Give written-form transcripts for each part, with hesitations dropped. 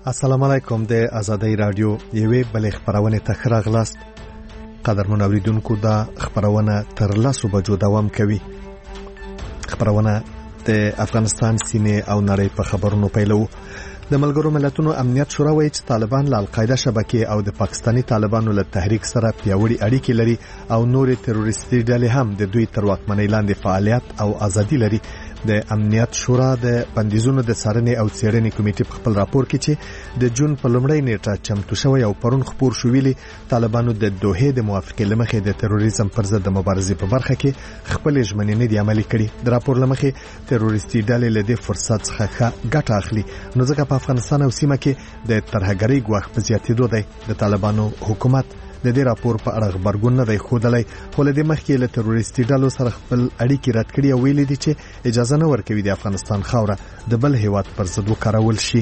السلام علیکم د آزادۍ رادیو یوې بلې خبرونه ته راغلاست. قدرمن اوریدونکو دا خبرونه تر 10 بجو دوام کوي. خبرونه د افغانستان سینې او نړۍ په خبرونو پیلو. د ملګرو ملتونو امنیت شورا وایي چې طالبان له القاعده شبکې او د پاکستانی طالبانو له تحریک سره پیاوړي اړیکې لري او نور تروریستي ډلې هم د دوی تر واکمنۍ لاندې فعالیت او ازادي لري. د امنیت شورا د بندیزونو د څارنې او څېړنې کمیټې په خپل راپور کې چې د جون په لومړۍ نیټه چمتو شوی او پرون خبر شو ویلي طالبانو د دوحې د موافقې لمخې د تروریزم پر ضد د مبارزې په برخه کې خپل ژمنې نه دي عملي کړي. د راپور لمخې تروریستي ډلې له دې فرصت څخه ګټه اخلي. نو ځکه په افغانستان او سیمه کې د ترهګرۍ ګواښ په زیاتېدو دی. د طالبانو حکومت د دې راپور په اړه خبرګون نه دی ښودلی، خو له دې مخکې له تروریستي ډلو سره خپل اړیکې رد کړي او ویلي دي چې اجازه نه ورکوي د افغانستان خاوره د بل هیواد پر ضد وکارول شي.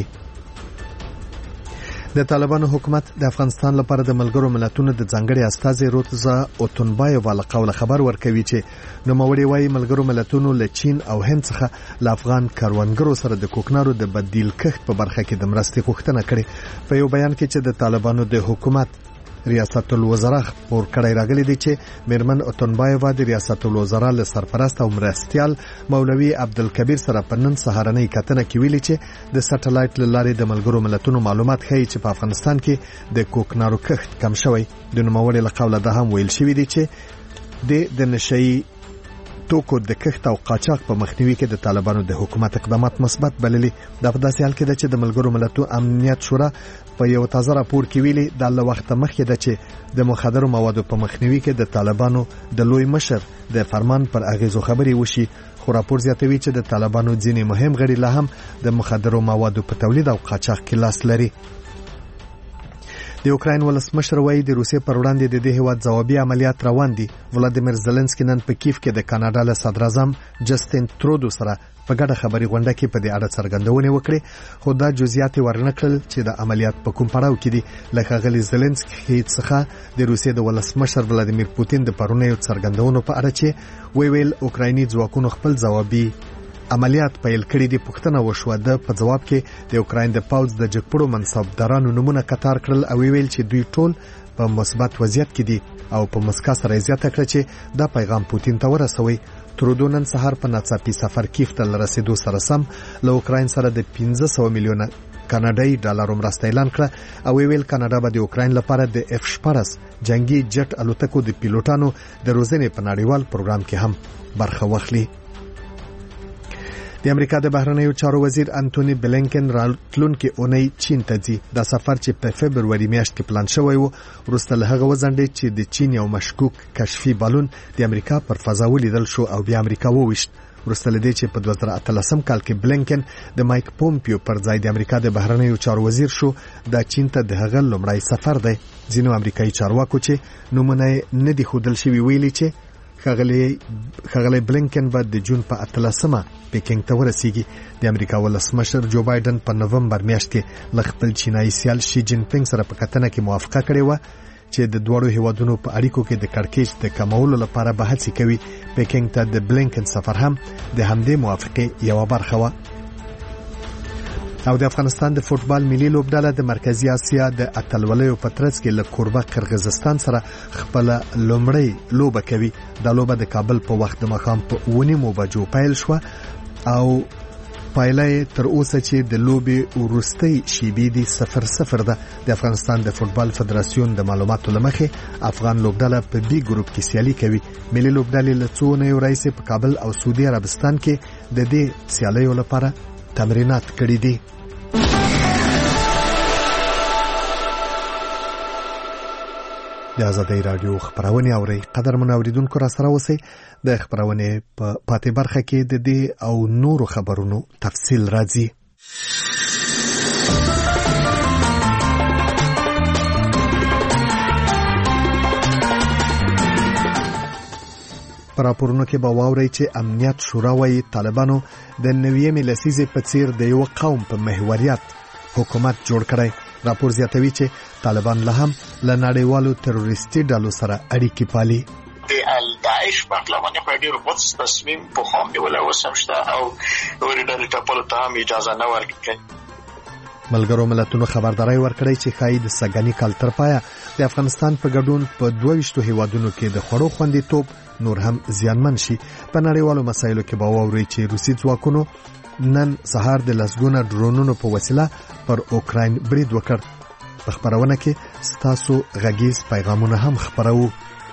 د طالبانو حکومت د افغانستان لپاره د ملګرو ملتونو د ځانګړي استازي روتزا اوتونبایووا له قوله خبر ورکوي چې نوموړي وايي ملګرو ملتونو له چین او هند څخه له افغان کاروانګرو سره د کوکنارو د بدیل کښت په برخه کې د مرستې غوښتنه کړې. په یو بیان کې چې د طالبانو د حکومت ریاست الوزرا خبر کړی راغلی دی چې میرمن اوتونبایووا د ریاست الوزرا له سرپرست او مرستیال مولوی عبدالکبیر سره په نن سهارنۍ کتنه کې ویلي چې د سټلایټ له لارې د ملګرو ملتونو معلومات ښیي چې په افغانستان کې د کوکنارو کښت کم شوی. د نوموړي له قوله ده هم ویل شوی دی چې د نشئی توکو د کښت او قاچاق په مخنیوي کې د طالبانو د حکومت اقدامات مثبت بللي. دا په داسې حال کې ده چې د ملګرو ملتونو امنیت شورا په یو تازه راپور کې ویلي د له وخت مخکې ده چې د مخدرو موادو په مخنیوي کې د طالبانو د لوی مشر د فرمان پر اغیزو خبري وشي. خو راپور زیاتوي چې د طالبانو ځینې مهم غړي لا هم د مخدرو موادو په تولید او قاچاق کې لاس لري. د اوکراین ولسمشر وایي د روسیې پر وړاندې د دې هیواد ځوابي عملیات روان دي. ولادیمیر زيلنسکي نن په کیف کې د کاناډا له صدر اعظم جسټین ترودو سره په ګډه خبري غونډه کې په دې اړه څرګندونه وکړه، خو دا جزئیات ورنکړل چې د عملیات په کوم پړاو کې دي. لکه غلی زيلنسکي څخه د روسیې د ولسمشر ولادیمیر پوتین د پرونی څرګندونو په اړه چې ویل اوکرایني ځواکونو خپل ځوابي عملیات پیل کړي دي. پښتنه وشوه د په جواب کې د اوکراین د پاوز د جګپړو منصبدارانو نمونه قطار کړل او ویل چې دوی ټول په مثبت وضعیت کې دي او په مسکا سره زیاته کړ چې دا پیغام پوتین ته ورسوي. ترودو نن سهار په ناڅاپي سفر کیف ته رسیدو سره سم له اوکراین سره د 500 میلیونه کاناډایي ډالر مرسته اعلان کړه او ویل کاناډا به د اوکراین لپاره د F-14 جنگي جټ الوتکو د پیلوټانو د روزنې په نړیوال پروګرام کې هم برخه واخلي. د امریکا د بهرنیو چارو وزیر انټونی بلینکن راتلونکي اونۍ چین ته ځي. دا سفر چې په فبروري میاشت کې پلان شوی و وروسته له هغه وځنډېد چې د چین یو مشکوک کشفي بالون د امریکا پر فضا ولیدل شو او بیا امریکا وویشت. وروسته له دې چې په 2013 کال کې بلینکن د مایک پومپیو پر ځای د امریکا د بهرنیو چارو وزیر شو، دا چین ته د هغه لومړی سفر دی. ځینو امریکایي چارواکو چې نومونه نه دي ښودل شوي ویلي چې ښاغلی بلینکن به د جون په 18 پیکینګ ته ورسیږي. د امریکا ولسمشر جو بایدن په نومبر میاشت کې له خپل چینایي سیال شي جین پینګ سره په کتنه کې موافقه کړې و چې د دوړو هیوادونو په اړیکو کې د کړکېچ د کمولو لپاره به هڅې کوي. پیکینګ ته د بلینکن سفر هم د همدې موافقې یو برخه و. او د افغانستان د فوتبال ملي لوبډله د مرکزی اسیا د اتلولیو په ترڅ کې له کوربه قرغیزستان سره خپل لومړی لوبه کوي. دا لوبه د کابل په وخت د ماښام په 9 بجو پیل شو او پایله تر اوسه چې د لوبې وروستۍ شیبې دي 0-0 ده. د افغانستان د فوتبال فدراسیون د معلوماتو لمخې افغان لوبډله په بي ګروپ کې سیالي کوي. ملي لوبډلې له څو اونیو راهیسې په کابل او سعودي عربستان کې د دې سیالیو لپاره تمرینات کړي دي. د آزادۍ رادیو خبرونه اوري. قدرمن اوریدونکو را سره اوسئ. د خبرونه په پاتې برخه کې د دې او نورو خبرونو تفصیل راځي. پر راپورونو کې به واورئ چې امنیت شورا وايي طالبانو د 9 لسیزې په څیر د یو قوم په محوریت حکومت جوړ کړی. راپور زیاتوي چې طالبان له هم له نړیوالو تروریستي ډلو سره اړیکې پالي. د داعش باندې په ډیرو بوتس تصمیم په خام دی ولا وسمشته او ورې ډلې ټاپلو ته هم اجازه نه ورکړي. ملګرو ملتونو خبرداري ورکړی چې ښایي د سږني کال تر پایه د افغانستان په ګډون په 22 هیوادونو کې د خوړو خوندیتوب نور هم زیانمن شي. په نړیوالو مسایلو کې به واوري چې روسي ځواکونو نن سهار د لسګونه ډرونونو په وسیله پر اوکراین برید وکړ. په خبرونه کې ستاسو غږیز پیغامونه هم خبرو.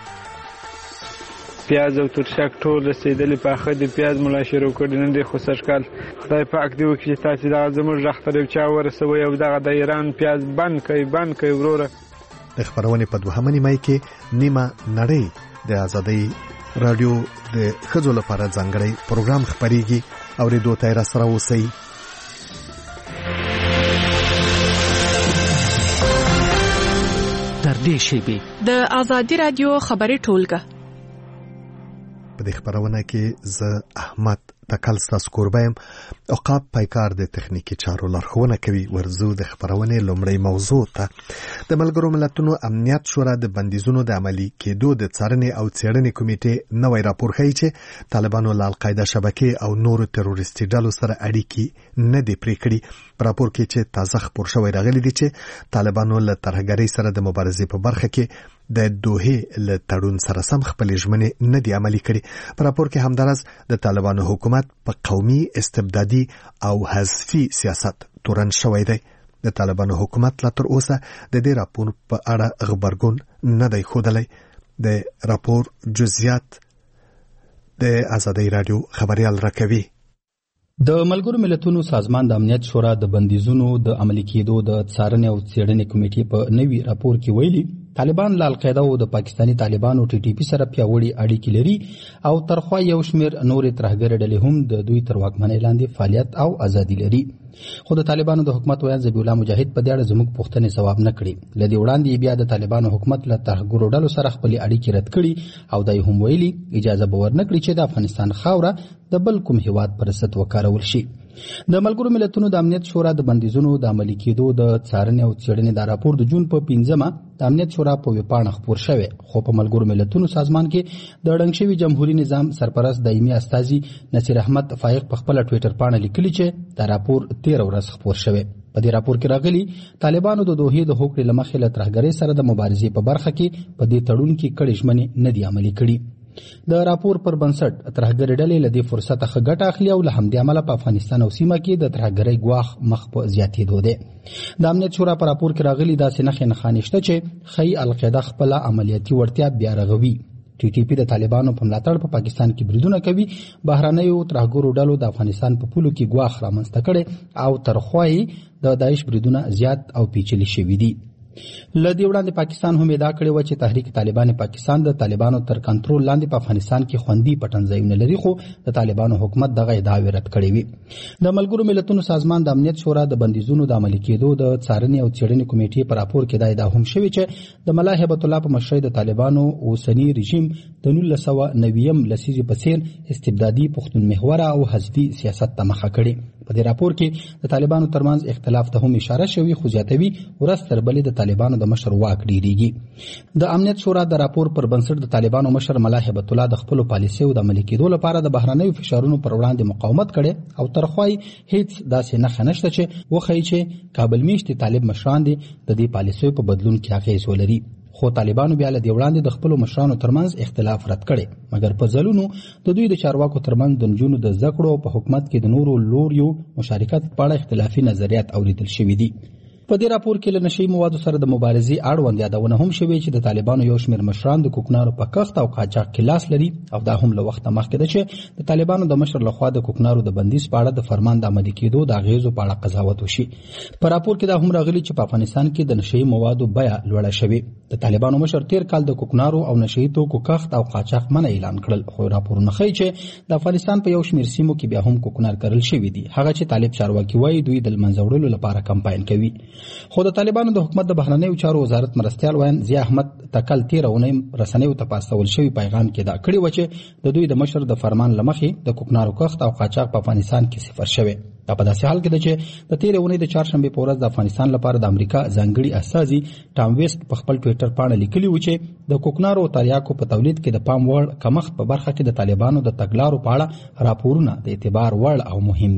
پیاز او ترشک ټول رسیدلی په اخر د پیاز ملا شروع کړي نن د خوشش کال خدای پاک دی وکړي تاسو دا زموږ رختر یو چا ورسوي او دغه د ایران پیاز بند کوي وروره. د خبرونه په دوهمه نیمه کې نیمه نړۍ د ازادۍ رادیو د خځو لپاره ځانګړی پروګرام خبريږي او ریډیو تیر سره اوسئ. تر دې شیبې د ازادۍ رادیو خبري ټولګه په دې خبرونه کې زه احمد تکل ستاسو کوربایم. عقاب پایکار د تخنیکی چارو لارښوونه کوي. ورزو د خبرونه لومړی موضوع ته. د ملګرو ملتونو امنیت شورا د بندیزونو د عملی کېدو د څارنې او څېړنې کمیټې نوې راپور ښیي چې طالبانو له القاعده شبکې او نورو تروریستي ډلو سره اړیکې نه دي پرې کړې. په راپور کې چې تازه خبر شوی راغلی دی چې طالبانو له ترهګرۍ سره د مبارزې په برخه کې د دوه له تړون سره سم خپل ژمنې نه دي عملي کړې. په راپور کې همدارس د طالبانو حکومت په قومي استبدادي او حذفي سیاست تورن شوی دی. د طالبانو حکومت لا تر اوسه د دې راپور په اړه خبرګون نه دی ښودلی. د راپور جزئیات د ازادۍ رادیو خبريال راکوي. د ملګرو ملتونو سازمان د امنیت شورا د بندیزونو د عملي کېدو د څارنې او څېړنې کمیټې په نوي راپور کې ویلي طالبان له القاعده او د پاکستاني طالبانو ټي ټي پی سره پیاوړي اړیکې لري او ترخوا یو شمېر نورې ترهګرې ډلې هم د دوی تر واکمنۍ لاندې فعالیت او ازادي لري. خو د طالبانو د حکومت ویان ذبیح الله مجاهد په دې اړه زموږ پوښتنې ځواب نه کړي. له دې وړاندې بیا د طالبانو حکومت له ترهګرو ډلو سره خپل اړیکې رد کړي او دای هم ویلي اجازه به ورنکړي چې د افغانستان خاوره د بل کوم هیواد پر ضد وکارول شي. د ملګرو ملتونو د امنیت شورا د بندیزونو د عملي کېدو د څارنې او څېړنې د راپور د جون په 15مه د امنیت شورا په ویبپاڼه خپور شوی. خو په ملګرو ملتونو سازمان کې د ړنګ شوي جمهوریت نظام سرپرست دایمي استازي نصیر احمد فائق په خپل ټوئیټر باندې لیکلي چې دا راپور 13 ورځې خپور شوی. په دې راپور کې راغلي طالبانو د دوه د هوکړې لمخې له ترهګرۍ سره د مبارزې په برخه کې په دې تړون کې کړي ژمنې نه دي عملي کړي. د راپور پر بنسټ ترهګرۍ ډلې له دې فرصته ښه ګټه اخلي او له همدې امله په افغانستان او سیمه کې د ترهګرۍ ګواښ مخ په زیاتېدو دی. د امنیت شورا په راپور کې راغلي داسې نښې نښانې شته چې ښایي القاعده خپله عملیاتي وړتیا بیا رغوي. ټي ټي پی د طالبانو په ملاتړ په پاکستان کې بریدونه کوي. بهرنیو ترهګرو ډلو د افغانستان په پولو کې ګواښ رامنځته کړي او ترخوا یې د داعش بریدونه زیات او پیچلي شوي دي. له دې وړاندې پاکستان هم ادعا کړې وه چې تحریک طالبان پاکستان د طالبانو تر کنټرول لاندې په افغانستان کې خوندي پټنځایونه لري، خو د طالبانو حکومت دغه ادعاوې رد کړې وي. د ملګرو ملتونو سازمان د امنیت شورا د بندیزونو د عملي کېدو د څارنې او څېړنې کمیټې په راپور کې دا ادعا هم شوې چې د ملا هیبت الله په مشرۍ د طالبانو اوسني رژیم د 1990 لسیزې په څېر استبدادي پښتون محوره او حذفي سیاست ته مخه کړې. په دې راپور کې د طالبانو ترمنځ اختلاف ته هم اشاره شوې، خو زیاتوي ورځ تر بلې د طالبانو د مشر واک ډیریږي. د امنیت شورا د راپور پر بنسټ د طالبانو مشر ملا هیبت الله د خپل پالیسیو د عملي کېدو لپاره د بهرنیو فشارونو پر وړاندې مقاومت کړي او ترخوای هیڅ داسې نښه نشته چې وښیي چې کابل میشتي طالب مشران دي د دې پالیسیو په بدلون کې اغېز ولري. خو طالبانو بیا له دې وړاندې د خپلو مشرانو ترمنځ اختلاف رد کړي، مګر په ځلونو د دوی د چارواکو ترمنځ د نجونو د زده کړو په حکومت کې د نورو لوریو مشارکت په اړه اختلافي نظریات اوریدل شوي دي. په دې راپور کې له نشي موادو سره د مبارزې اړوند یادونه هم شوې چې د طالبانو یو شمېر مشران د کوکنارو په کښت او قاچاق کې لاس لري او دا هم له وخته مخکې ده چې د طالبانو د مشر لخوا د کوکنارو د بندیز په اړه د فرمان د عملي کېدو د اغېزو په اړه قضاوت وشي. په راپور کې دا هم راغلي چې په افغانستان کې د نشي موادو بیه لوړه شوې. د طالبانو مشر تیر کال د کوکنارو او نشي توکو کښت او قاچاق منع اعلان کړل، خو راپورونه ښیي چې د افغانستان په یو شمېر سیمو کې بیا هم کوکنار کرل شوي دي، هغه چې طالب چارواکي وایي دوی د منځه وړلو لپاره کمپاین کوي. خو د طالبانو د حکومت د بهرنیو چارو وزارت مرستیال وایي ضیا احمد تکل 13 اونۍ رسنیو ته پاستول شوی پیغام کې دا کړی و چې د دوی د مشر د فرمان لمخې د کوکنارو کښت او قاچاق په افغانستان کې صفر شوی. دا په داسې حال کې ده چې د 13 اونۍ د چهارشنبې په ورځ د افغانستان لپاره د امریکا ځانګړي استازي ټام ویسټ په خپل ټوئیټر باندې لیکلي و چې د کوکنارو او تریاکو په تولید کې د پام وړ کمښت په برخه کې د طالبانو د تګلارو په اړه راپورونه د اعتبار وړ او مهم دي.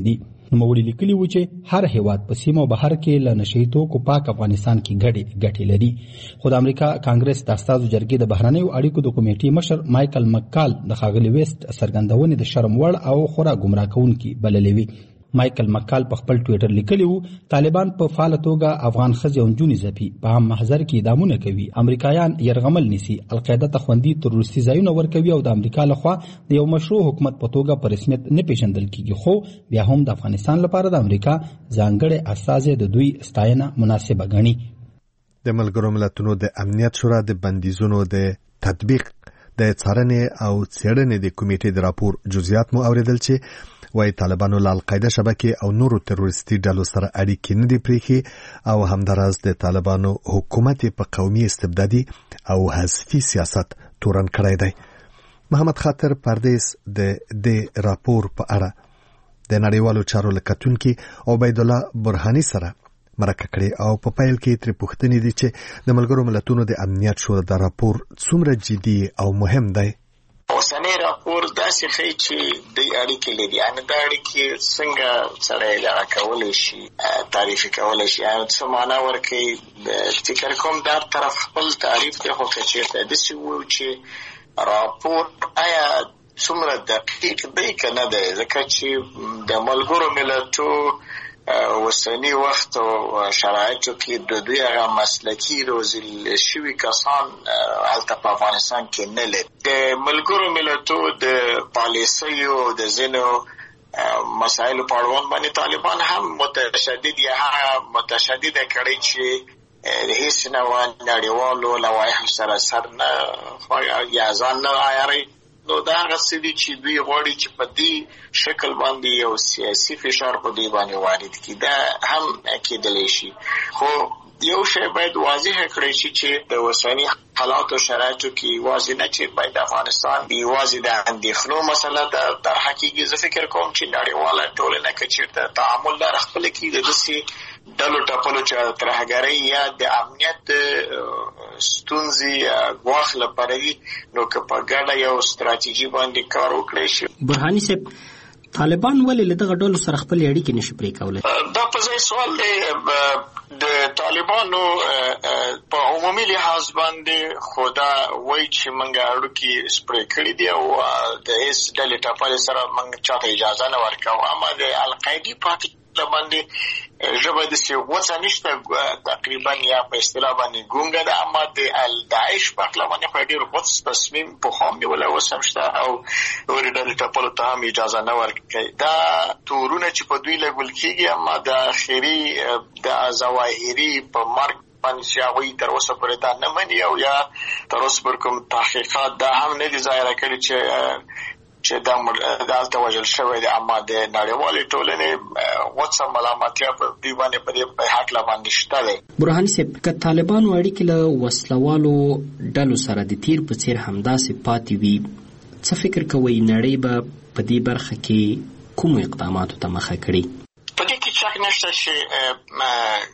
نوموړي لیکلي و چې هر هیواد په سیمه او بهر کې له نشهیي توکو پاک افغانستان کې ګټې لري. خو د امریکا کانګرس د استازو جرګې د بهرنیو اړیکو د کمیټې مشر مایکل مکال د ښاغلي ویسټ څرګندونې د شرم وړ او خورا ګمراه کوونکي بللې وي. مایکل مکال په خپل ټویټر لیکلی و طالبان په فعاله توګه افغان ښځې او نجونې ځپي، په عام محضر کې اعدامونه کوي، امریکایان یرغمل نیسي، القاعده ته خوندي تروریستي ځایونه ورکوي او د امریکا لخوا د یو مشروع حکومت په توګه په رسمیت نه پیژندل کیږي. خو بیا هم د افغانستان لپاره د امریکا ځانګړی استازی د دوی ستاینه مناسبه ګڼي. د ملګرو ملتونو د امنیت شورا د بندیزونو د تطبیق د څارنې او څېړنې د کمیټې د راپور جزئیات مو اوریدل چې وایي طالبانو له القاعده شبکې او نورو تروریستي ډلو سره اړیکې نه دي پرېښي او همداراز د طالبانو حکومت په قومي استبدادي او حذفي سیاست تورن کړی دی. محمد خاطر پردیس د دې راپور په اړه د نړیوالو چارو له کتونکي عبیدالله برهاني سره مرکه کړې او په پیل کې ترې پوښتنې دي چې د ملګرو ملتونو د امنیت شورا د راپور څومره جدي او مهم دی. اوسنی راپور داسې ښیي چې د اړیکې لري، یعنې دا اړیکې څنګه سړی اداره کولی شي، تعریف کولی شي، څه معنا ورکوي. فکر کوم دا طرف خپل تعریف دی، خو که چېرته داسې وو چې راپور آیا څومره دقیق دی که نه دی، ځکه چې د ملګرو ملتو اوسنی وخت او شرایطو کې د دوی هغه مسلکي روزل شوي کسان هلته په افغانستان کې نه لري. د ملګرو ملتو د پالیسیو د ځینو مسایلو په اړوند باندې طالبان هم متشدد کړی چې هیڅ نوع نړیوالو لوایحو سره سر نه یا ځان نه عیاروي. نو دا هغه څه دي چې دوی غواړي چې په دې شکل باندې یو سیاسي فشار په دوی باندې وارد کړي. دا هم کېدلی شي، خو یو شی باید واضح کړی شي چې د اوسني حالاتو شرایطو کې یوازې نه چې باید افغانستان یوازې د اندېښنو مسله طرحه کېږي. زه فکر کوم چې نړیواله ټولنه که چېرته تعامل لاره خپله کړي د داسې ډلو ټپلو چې ترهګرۍ یا د امنیت ستونزې ګواښ لپاره وي، نو که په ګډه یو ستراتیژي باندې کار وکړی شي. برهاني صاحب، طالبان ولې له دغه ډلو سره خپلې اړیکې نشي پرې کولی؟ دا په ځای سوال دی. د طالبانو په عمومي لحاظ باندې خو دا وایي چې موږ اړیکې سپرې کړي دي او د هېڅ ډلې ټپلې سره موږ چاته اجازه نه ورکوو. اما د القاعدې پاتې باندې ژبه داسې غوڅه نشته، تقریبا یا په اصطلاح باندې ګونګه ده. اما د داعش په هکله باندې خو ډېر غوڅ تصمیم پخوا هم نیولی، اوس هم شته او نورې ډلې ټپلو ته هم اجازه نه ورکوي. دا تورونه چې په دوی لګول کېږي، اما د آخري د ظواهري په مرګ باندې چې هغوی تر اوسه پورې دا نه مني او یا تر اوسه پورې کوم تحقیقات دا هم نه دي ظاهره کړي چې دا هلته وژل شوی دی. اما د نړیوالې ټولنې غوڅه ملامتیا په دوی باندې په دې هکله باندې شته دی. برهاني صاحب، که طالبانو اړیکې له وسلوالو ډلو سره د تیر په څیر همداسې پاتې وي، څه فکر کوئ نړۍ به په دې برخه کې کومو اقداماتو ته مخه کړي؟ په دې کې شک نشته چې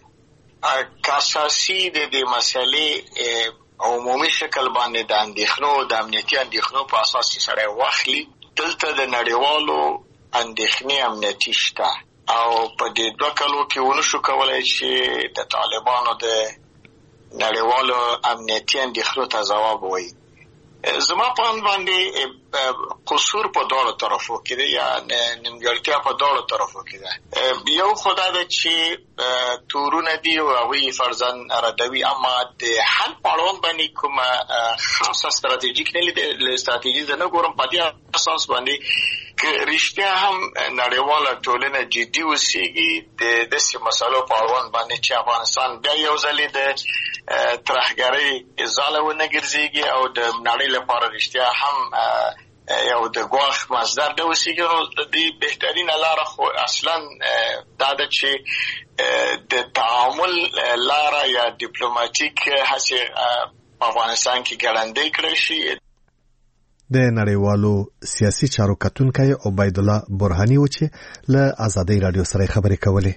اساسي د دې مسئلې عمومي شکل باندې د اندېښنو د امنیتي اندېښنو په اساس چې سړی واخلي، دلته د نړیوالو اندېښنې امنیتي شته او په دې 2 کالو کې ونشو کولی چې د طالبانو د نړیوالو امنیتي اندېښنو ته ځواب ووایي. زما په اند باندې قصور په دواړو طرفو کې دی یا نیمګړتیا په دواړو طرفو کې ده. یو خو دا ده چې تورونه دي او هغوی فرضاً ردوي، اما د حل په اړوند باندې کومه خاصه ستراتیژیک نه لیدل، ستراتیژي زه نه ګورم. په دې اساس باندې که رښتیا هم نړیواله ټولنه جدي اوسېږي د داسې مسلو په اړوند باندې چې افغانستان بیا یو ځلې د ترهګرۍ ځاله ونه ګرځېږي او د نړۍ لپاره رښتیا هم یو د ګواښ مصدر د اوسېږي، نو د دې بهترینه لاره خو اصلا دا ده چې د تعامل لاره یا ډیپلوماټیک هڅې په افغانستان کې ګړندۍ کړی شي. د نړیوالو سیاسي چارو کتونکی عبیدالله برهاني و چې له ازادۍ راډیو سره خبرې کولې.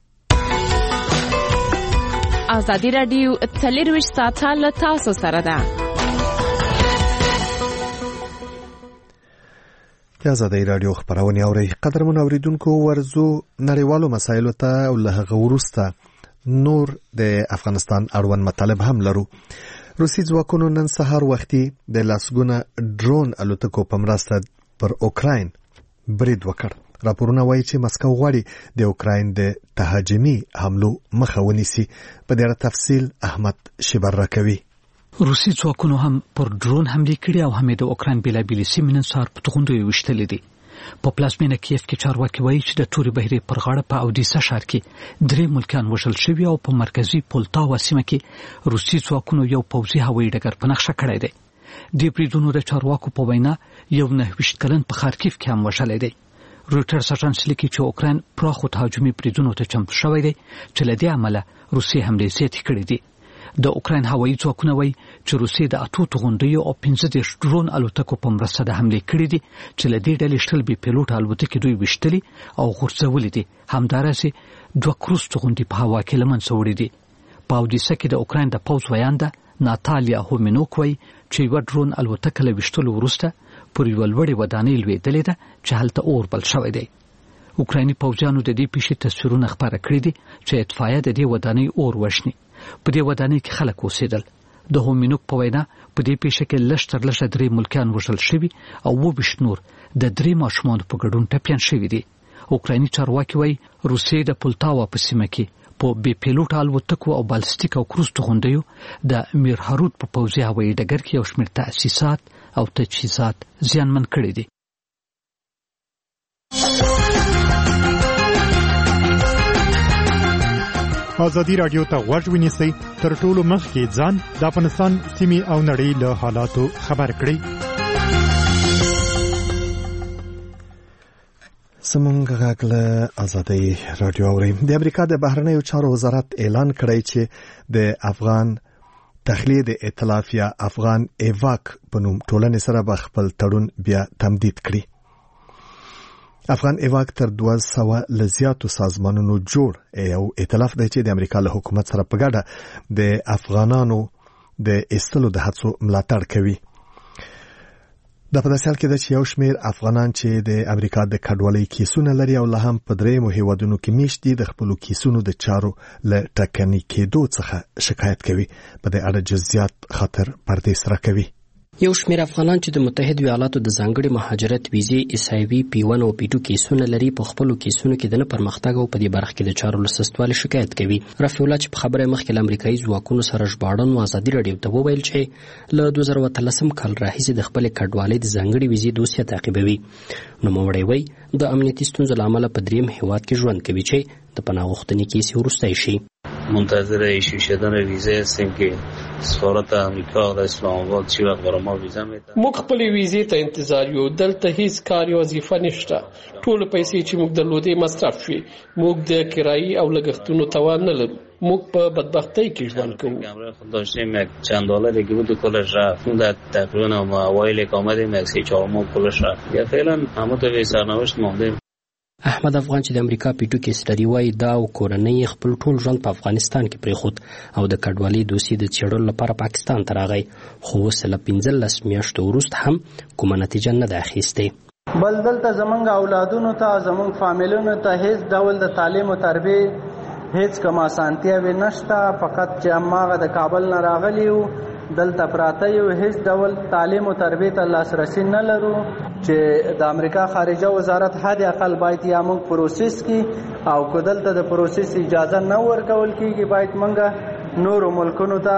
ازادي راډیو 24 ساعته له تاسو سره ده. د آزادۍ رادیو خبرونه اوري. قدرمن اوریدونکو ورزو نړیوالو مسایلو ته او له غورسته نور د افغانستان اړوند مطالب هم لرو. روسي ځواکونو نن سهار وختي د لاسګونه ډرون الوتکو په مرسته پر اوکراین برید وکړ. راپورونه وایي چې مسکو غواړي د اوکراین د تهاجمي حملو مخه ونیسي. په ډېر تفصیل احمد شبر راکوي. روسي ځواکونو هم پر ډرون حمله کړې او هم د اوکراین بېلابېلې سیمې نن سهار په توغندیو ویشتلې دي. په پلازمینه کیف کې چارواکي وایي چې د تورې بحیرې پر غاړه په اودیسا ښار کې 3 ملکیان وژل شوي او په مرکزي پولتاوا سیمه کې روسي ځواکونو یو پوځي هوایي ډګر په نښه کړی دی. دې بریدونو د چارواکو په وینا یو 29 کلن په خارکیف کې هم وژلی دی. رویټرز اژانس لیکي چې اوکراین پراخو تهاجمي بریدونو ته چمتو شوی دی چې له دې امله روسیې حملې زیاتې کړې دي. د اوکراین هوایي ځواکونه وایي چې روسیې د 8 توغندیو او 15 ډرون الوتکو په مرسته د حملې کړې دي چې له دې ډلې شل بې پیلوټه الوتکې دوی ویشتلي او غورځولې دي. همدارسې 2 کروز توغندي په هوا کې له منځه وړي دي. په اودیسا کې د اوکراین د پوځ ویانده ناتالیا هومینوک وایي چې یوه ډرون الوتکه له ویشتلو وروسته پر یوه لوړې ودانۍ لوېدلې ده چې هلته اور بل شوی دی. اوکرایني پوځیانو د دې پیښې تصویرونه خپاره کړي دي چې اطفایه د دې ودانۍ اور وژني. په دې ودانۍ کې خلک اوسېدل. د هومینوک په وینا په دې پیښه کې لږ تر لږه 3 ملکیان وژل شوي او 20 نور د 3 ماشومانو په ګډون ټپیان شوي دي. اوکرایني چارواکي وایي روسیې د پولتاوا په سیمه کې په بې پیلوټه الوتکو او بالستیک او کروز توغندیو د میرهارود په پوځي هوایي ډګر کې یو شمېر تاسیسات او تجهیزات زیانمن کړي دي. ازادي رادیو ته غوږ ونیسئ. تر ټولو مخکې ځان د افغانستان سیمې او نړۍ له حالاتو خبر کړئ. زمونږ غږ له آزادۍ رادیو اوري. د امریکا د بهرنیو چارو وزارت اعلان کړی چې د افغان تخلیه د ائتلاف یا افغان ایواک په نوم ټولنې سره به خپل تړون بیا تمدید کړي. افغان ایواک تر 200 لزیاتو سازمانونو جوړ یو ائتلاف دی چې د امریکا له حکومت سره په ګډه د افغانانو د ایستلو د هڅو ملاتړ کوي. دا په داسې حال کې ده چې یو شمېر افغانان چې د امریکا د کډوالۍ کیسونه لري او لا هم په 3 هیوادونو کې میشت دي د خپلو کیسونو د چارو له ټکني کېدو څخه شکایت کوي. په دې اړه جزئیات خاطر پردیس راکوي. یو شمېر افغانان چې د متحده ایالاتو د ځانګړي مهاجرت ویزې اسایوي P1 او P2 کیسونه لري په خپلو کیسونو کې د نه پرمختګ او په دې برخه کې د چارو له سستوالي شکایت کوي. رفیع الله چې په خبره مخکې له امریکایي ځواکونو سره ژباړن و ازادي رادیو ته وویل چې له 2013 کال راهیسې د خپلې کډوالۍ د ځانګړي ویزې دوسیه تعقیبوي. نوموړی وایي د امنیتي ستونزو له امله په 3 هیواد کې ژوند کوي چې د پناه غوښتنې کیسې وروستی شي. منتظر ایشو شدن ویزه هستیم که سفارت امریکا در اسلام آباد چی وقت برای ما ویزه میده. موږ خپل ویزې ته انتظار یو. دلته هیڅ کار یا وظیفه نشته. ټول پیسې چې موږ درلودې مصرف شوې. موږ د کرایي او لګښتونو توان نه لرو. موږ په بدبختۍ کې ژوند کوو. خود داشتیم یک چند دلاری که بود کلش رفت. اون در تقریبا اوایل که آمدیم یک 3-4 ماه کلش رفت. یا فعلا همه تو به سرنوشت ماندیم. احمد افغان چې د امریکا P2 کې ستړي وای دا او کورنۍ خپل ټول ژوند په افغانستان کې پریخود او د کډوالۍ دوسیې د څېړلو لپاره پاکستان ته راغی. خو اوس له 15 میاشتو وروسته هم کومه نتیجه نه ده اخیستې. بل دلته زمونږ اولادونو ته زمونږ فامیلونو ته هیڅ ډول د تعلیم او تربیه هیڅ کوم اسانتیاوې نشته. فقط چې هماغه د کابل نه راغلی یو دلته پراته یو. هیڅ ډول تعلیم او تربیه ته لاسرسی نه لرو چې د امریکا خارجه وزارت حد اقل باید یا موږ پروسس کی او کو دلته د پروسس اجازه نه ورکول کیږي باید موږ نورو ملکونو ته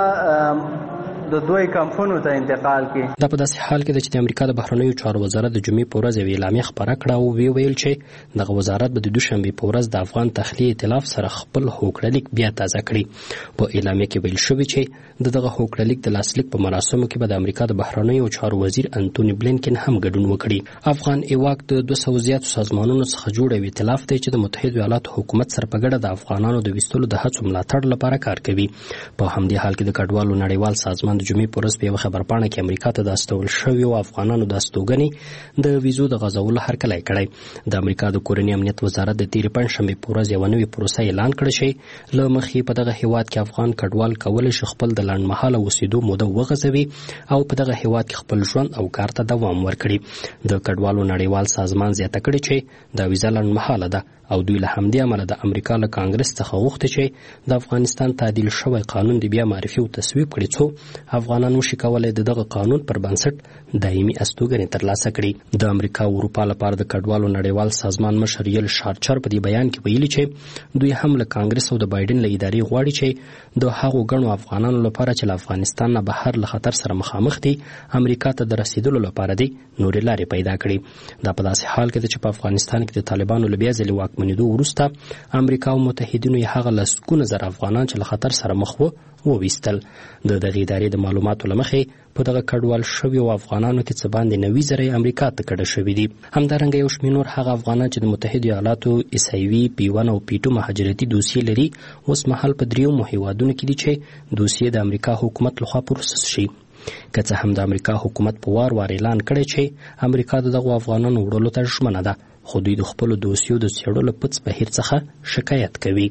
د دوی کمپونو ته انتقال کی. دا په داسې حال کې چې د امریکا د بهرنیو چارو وزارت د جمعې په ورځ اعلامیه خبره کړه او ویل چې دغه وزارت به د دوشنبه په ورځ د افغان تخلیه ائتلاف سره خپل هوکړلیک بیا تازه کړي. په اعلامیه کې ویل شوی چې دغه هوکړلیک د لاسلیک په مراسمو کې به د امریکا د بهرنیو چارو وزیر انټونی بلینکن هم ګډون وکړي. افغان ایواک د 200 زیاتو سازمانونو څخه جوړ یو ائتلاف دی چې د متحده ایالاتو حکومت سره په ګډه د افغانانو د ویستلو د هڅو ملاتړ لپاره کار کوي. په همدې حال کې د کډوالو نړیوال سازمان د د جمعې په ورځ په یوه خبرپاڼه کې امریکا ته د استول شویو افغانانو د استوګنې د ویزو د غځولو هرکلی کړی. د امریکا د کورني امنیت وزارت د تېرې پنجشنبې په ورځ یوه نوې پروسه اعلان کړې چې له مخې په دغه هیواد کې افغان کډوال کولی شي خپل د لنډمهاله اوسېدو موده وغځوي او په دغه هیواد کې خپل ژوند او کار ته دوام ورکړي. د کډوالو نړیوال سازمان زیاته کړې چې دا ویزه لنډمهاله ده او دوی له همدې امله د امریکا له کانګرس څخه غوښتي چې د افغانستان تعدیل شوی قانون د بیا معرفي او تصویب کړي څو افغانان وشي کولی د دغه قانون پر بنسټ دایمي استوګنې ترلاسه کړي. د امریکا او اروپا لپاره د کډوالو نړیوال سازمان مشر یل شارچر په دې بیان کې ویلي چې دوی هم له کانګرس او د بایډن له ادارې غواړي چې د هغو ګڼو افغانانو لپاره چې له افغانستان نه بهر له خطر سره مخامخ دي امریکا ته د رسیدلو لپاره دي نورې لارې پیدا کړي. دا په داسې حال کې ده چې په افغانستان کې د طالبانو له بیا ځلې واکمنېدو وروسته امریکا او متحدینو یې هغه لسګونه زره افغانان چې له خطر سره مخ وو وویستل. د دغې ادارې د معلوماتو له مخې په دغه کډوال شویو افغانانو کې څه باندې 90 زره امریکا ته کډه شوي دي. همدارنګه یو شمېر نور هغه افغانان چې د متحدو ایالاتو ایسایوي P1 او P2 مهاجرتي دوسیې لري اوس مهال په دریو هیوادونو کې دي چې دوسیې د امریکا حکومت لخوا پروسس شي. که څه هم د امریکا حکومت په وار اعلان کړی چې امریکا د دغو افغانانو وړلو ته ژمنه ده خو دوی د خپلو دوسیو د څېړلو پڅ بهیر څخه شکایت کوي.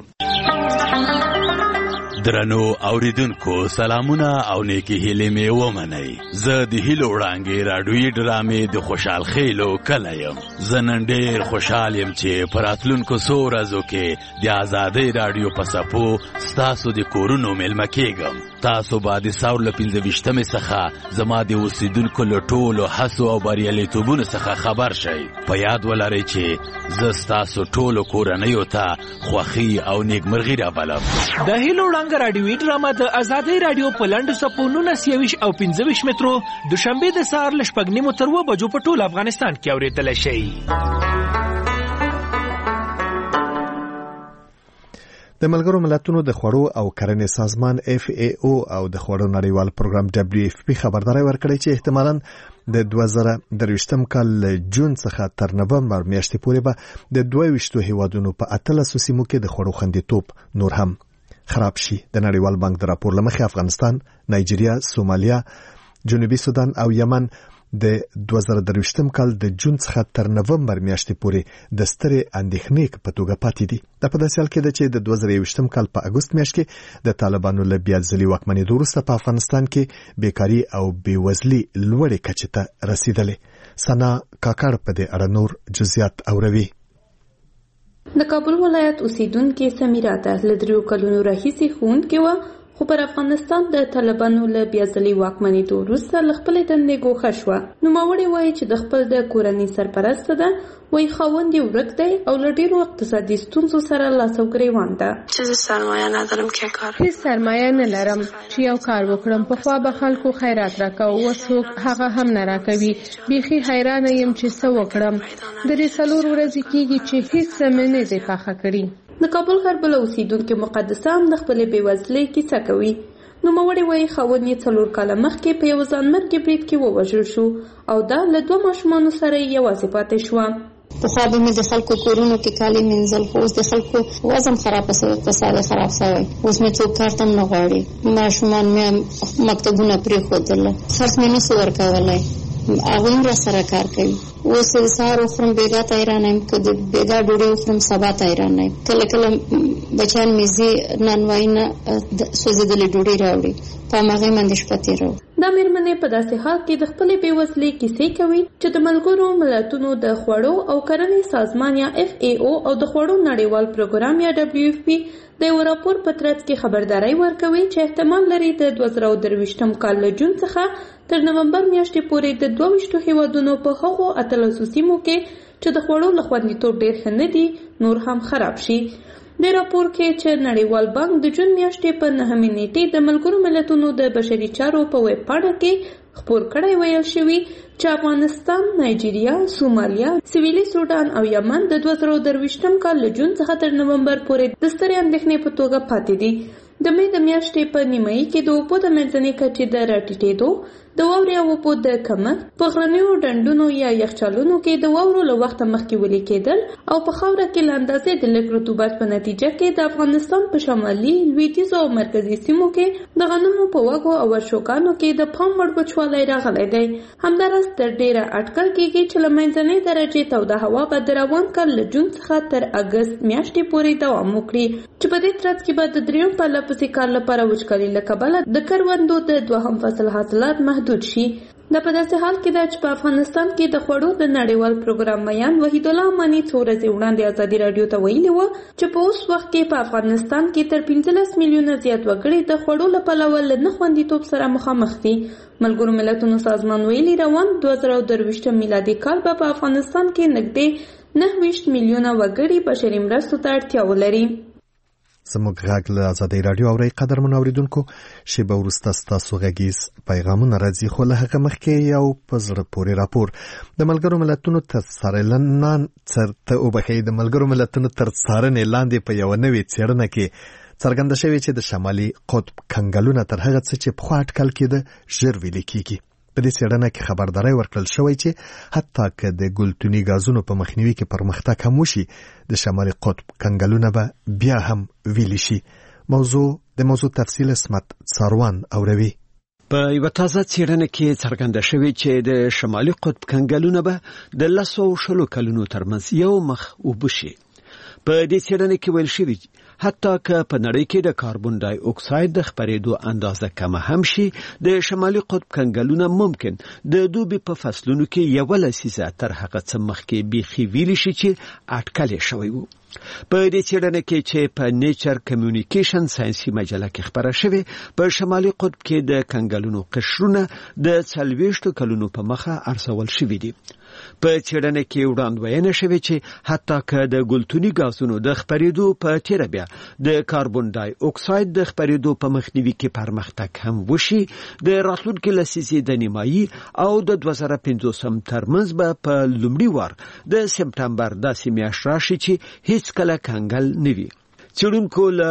درنو اوریدونکو سلامونه او نیکی هیلې مې ومنئ. زه د هیلو وړانګې راډیویي ډرامې د خوشحال خیلو کلی یم. زه نن ډېر خوشحال یم چې په راتلونکو څو ورځو کې د ازادۍ راډیو په څپو ستاسو د کورونو میلمه کیږم. تاسو به د ساور له 25مې څخه زما د اوسیدونکو له ټولو هڅو او بریالیتوبونو څخه خبر شئ. په یاد ولرئ چې زه ستاسو ټولو کورنیو ته خوښي او نیکمرغي رابلم. د هیلو وړانګه راډیویي ډرامه د ازادۍ راډیو په لنډو څپو 19 او 25 مترو دوشنبه د سهار له 6:30 تر 7 بجو په ټول افغانستان کې اورېدلی شئ. د ملګرو ملتونو د خوړو او کرنې سازمان FAO او د خوړو نړیوال پروګرام WFP خبرداري ورکړې چې احتمالاً د 2023م کال جون څخه تر نومبر میاشتې پورې به د 22 هیوادونو په 13 سیمو کې د خوړو خوندیتوب نور هم خراب شي. د نړیوال بانک د راپور لمخې افغانستان، نایجیریا، سومالیا، جنوبي سودان او یمن د 2023م کال د جون څخه تر نومبر میاشتې پورې د سترې اندېښنې په توګه پاتې دي. دا په داسې حال کې ده چې د 2023م کال په اګوست میاشت کې د طالبانو له بیا ځلې واکمنېدو وروسته په افغانستان کې بیکاري او بېوزلي لوړې کچې ته رسیدلې. ثنا کاکړ په دې اړه نور جزئیات اوروي. د کابل ولایت اوسیدونکې سمیرا ته له 3 کلونو راهیسې ښوونکې وه خو پر افغانستان د طالبانو له بیا ځلې واکمنېدو وروسته له خپلې دندې ګوښه شوه. نوموړې وایي چې د خپل د کورنۍ سرپرسته ده، وایي خاوند یې ورک دی او له ډېرو اقتصادي ستونزو سره لاس او ګریوان ده. چې زه سرمایه ندارم که کار هیڅ سرمایه نه لرم چې یو کار وکړم. پخوا به خلکو خیرات راکوه، اوس څوک هغه هم نه راکوي. بیخي حیرانه یم چې څه وکړم. درې څلور ورځې کېږي چې هیڅ څه مې نه دی پاخه کړي. د کابل غرب له اوسیدونکو مقدسه هم د خپلې بېوزلۍ کیسه کوي. نوموړې وایي خاوند یې 4 کاله مخکې په یو ځانمرګي برید کې ووژل شو او دا له 2 ماشومانو سره یوازې پاتې شوه. پخوا به مې د خلکو کورونو کې کالي مینځل، خو اوس د خلکو وزن خراب شوی، اقتصاد خراب شوی. اوس مې څوک کار ته نه غواړي. ماشومان مې مکتبونه پرېښودل، خرڅ مې نشو ورکولی. هغوی هم را سره کار کوي. اوس سهار وخورم بېګا ته حیرانه یم، که د بېګا ډوډۍ وخورم سبا ته حیرانه یم. کله کله بچیان مې ځي نانوایي نه سوځېدلې ډوډۍ راوړي، په هماغې باندې شپه تېروم. دا مېرمنې په داسې حال کې د خپلې بېوزلۍ کیسې کوي چې د ملګرو ملتونو د خوړو او کرنې سازمان یا FAO او د خوړو نړیوال پروګرام یا WFP د یو راپور په ترڅ کې خبرداری ورکوي چې احتمال لري د 2023م کال له جون څخه تر نومبر میاشتې پورې د 22 هیوادونو په هغو 13 سیمو کې چې د خوړو له خوندیتوب ډېر ښه نه دي نور هم خراب شي. د راپور کې چې نړیوال بانک د جون میاشتې په 9مې نیټې د ملګرو ملتونو د بشري چارو په ویب پاڼه کې خپور کړی ویل شوي چې افغانستان، نایجیریا، سومالیا، سویلي سودان او یمن د 2023م کال له جون څخه تر نومبر پورې د سترې اندېښنې په توګه پاتې دي. د مې د میاشتې په نیمایي کې د اوبو د منځنۍ کچې د راټیټېدو، د واورې او اوبو د کمښت په غرنیو ډنډونو یا یخچالونو کې د واورو له وخته مخکې ویلي کېدل او په خاوره کې له اندازې د لږ رطوبت په نتیجه کې د افغانستان په شمالي، لویدیځو او مرکزي سیمو کې د غنمو په وږو او ورشوګانو کې د پام وړ وچوالی راغلی دی. همداراز تر ډیره اټکل کېږي چې له منځنۍ درجې توده هوا به د روان کال له جون څخه تر اګست میاشتې پورې دوام وکړي، چې په دې ترڅ کې به د درېیم پرله پسې کال لپاره وچکالي له کبله د کروندو د دوهم فصل حاصلات محدود شي. دا په داسې حال کې ده چې په افغانستان کې د خوړو د نړیوال پروګرام میان وحید الله اماني څو ورځې وړاندې ازادي راډیو ته ویلي وه چې په اوس وخت کې په افغانستان کې تر 15 میلیونه زیات وګړي د خوړو له پلوه له نه خوندیتوب سره مخامخ دي. ملګرو ملتونو سازمان ویلي روان 2023 میلادي کال به په افغانستان کې نږدې 29 میلیونه وګړي بشري مرستو ته اړتیا ولري. زموږ غږ له ازادۍ راډیو اورئ. قدرمن اوریدونکو، شیبه وروسته ستاسو غږیز پیغامونه راځي، خو له هغه مخکې یو په زړه پورې راپور د ملګرو ملتونو تر څارنې لاندې په یوه نوې څېړنه کې څرګنده شوې چې د شمالي قطب کنګلونه تر هغه څه چې پخوا اټکل کېده ژر ویلې کېږي. په دې څېړنه کې خبرداری ورکړل شوی چې حتی که د ګلتوني غازونو په مخنیوي کې پرمختګ هم وشي، د شمالي قطب کنګلونه به بیا هم ویلې شي. د موضوع تفصیل اسمت ساروان اوروي. په یوه تازه څېړنه کې څرګنده شوې چې د شمالي قطب کنګلونه به د 100 کلونو ترمنځ یو مخ اوبه شي. په دې څېړنه کې ویل شوي حتی که په نړۍ کې د کاربن ډای اکساید د خپرېدو اندازه کمه هم شي، د شمالي قطب کنګلونه ممکن د دوبي په فصلونو کې 1 تر هغه څه مخکې بیخي ویلې شي چې اټکل یې شوی وو. په دې څېړنه کې چې په نیچر کمیونیکیشن ساینسي مجله کې خپره شوې، په شمالي قطب کې د کنګلونو قشرونه د 40 کلونو په مخه ارزول شوي دي. په څېړنه کې وړاندوینه شوې چې حتی که د ګلتوني غازونو د خپرېدو په تیره بیا د کاربن ډای اکساید د خپرېدو په مخنیوي کې پرمختګ هم وشي، د راتلونکي لسیزې د نیمایي او د 2050 ترمنځ به په لومړي وار د سپټمبر داسې میاشت راشي چې هیڅ کله کنګل نه وي. څېړونکو له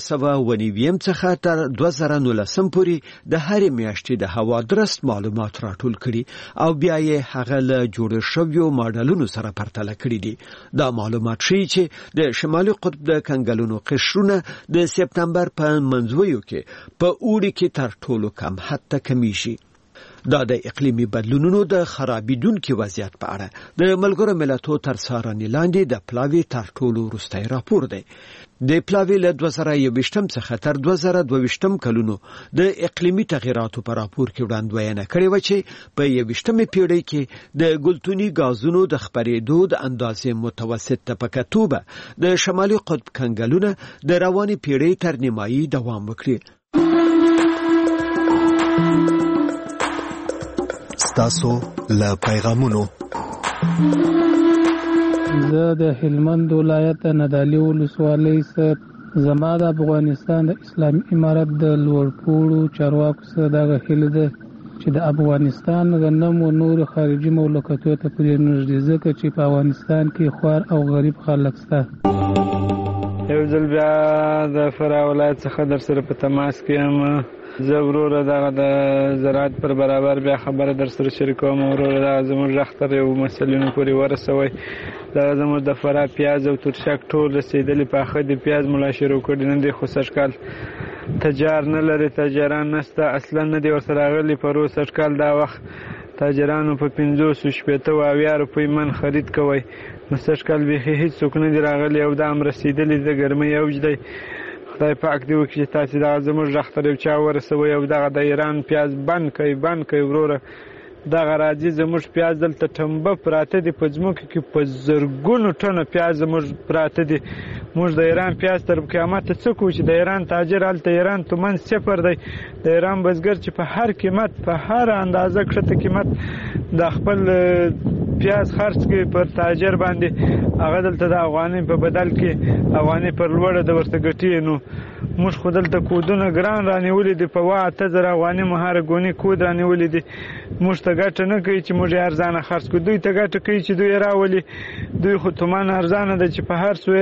1990 څخه تر 2019 پورې د هرې میاشتې د هوا درست معلومات راټول کړي او بیا یې هغه له جوړ شویو ماډلونو سره پرتله کړي دي. دا معلومات ښیي چې د شمالي قطب د کنګلونو قشرونه د سپټمبر په منځویو کې په اوړي کې تر ټولو کم حد ته کمیږي. دا د اقلیمي بدلونونو د خرابېدونکي وضعیت په اړه د ملګرو ملتونو تر څارنې لاندې د پلاوي تر ټولو وروستی راپور دی. د پلاوي له 2021 څخه تر 2022 کلونو د اقلیمي تغیراتو په راپور کې وړاندوینه کړې وه چې په 21مې پیړۍ کې د ګلتوني غازونو د خپرېدو د اندازې متوسط طبقه توبه د شمالي قطب کنګلونه د روانې پیړۍ تر نیمایي دوام وکړي. ستاسو له پیغامونو. زه د هلمند ولایت نادعلي ولسوالۍ څخه زما د افغانستان د اسلامي امارت د لوړپوړو چارواکو څخه دغه هیله ده چې د افغانستان غنم او نور خارجي مملکتونو ته پرې نږدې، ځکه چې په افغانستان کې خوار او غریب خلک شته. یو ځل بیا د فراه ولایت څخه در سره په تماس کې یم. زه وروره دغه د زراعت پر برابر بیا خبره در سره شریکوم. وروره دغه زموږ غږ تر یو مسلینو پورې ورسوئ. دغه زموږ د فراه پیاز او ترشک ټول رسېدلي پاخه دي. پیاز ملا شروع کړي نن دی، خو سږکال تجار نه لري، تاجران نشته، اصلا نه دی ورسره راغلي. پرو سږکال دا وخت تاجرانو په 580 روپۍ من خرید کوئ، نو سږکال بیخي هېڅوک نه دي راغلي او دا هم رسېدلي د ګرمۍ اوج دی. خدای پاک دې وکړي چې تاسې دغه زموږ غږ ته یو چا ورسوئ او دغه د ایران پیاز بند کوئ وروره. دغه راځي زموږ پیاز دلته ټمبه پراته دي په ځمکو کې، په زرګونو ټنه پیاز زموږ پراته دي. موږ د ایران پیاز تر قیامته څه کوو چې د ایران تاجر هلته ایران تومن 0 دی، د ایران بزګر چې په هر قیمت په هر اندازه کښته قیمت د خپل پیاز خرڅ کوي پر تاجر باندې، هغه دلته د افغانۍ په بدل کې افغانۍ پر لوړه د ورته ګټي. نو موږ خو دلته کودونه ګران رانیولي دي، په 8000 افغانۍ مهاره ګونې کود رانیولي دي. موږ ته ګټه نه کوي چې موږ یې ارزانه خرڅ کړو، دوی ته ګټه کوي چې دوی راولي. دوی خو تومان ارزانه ده چې په هر څه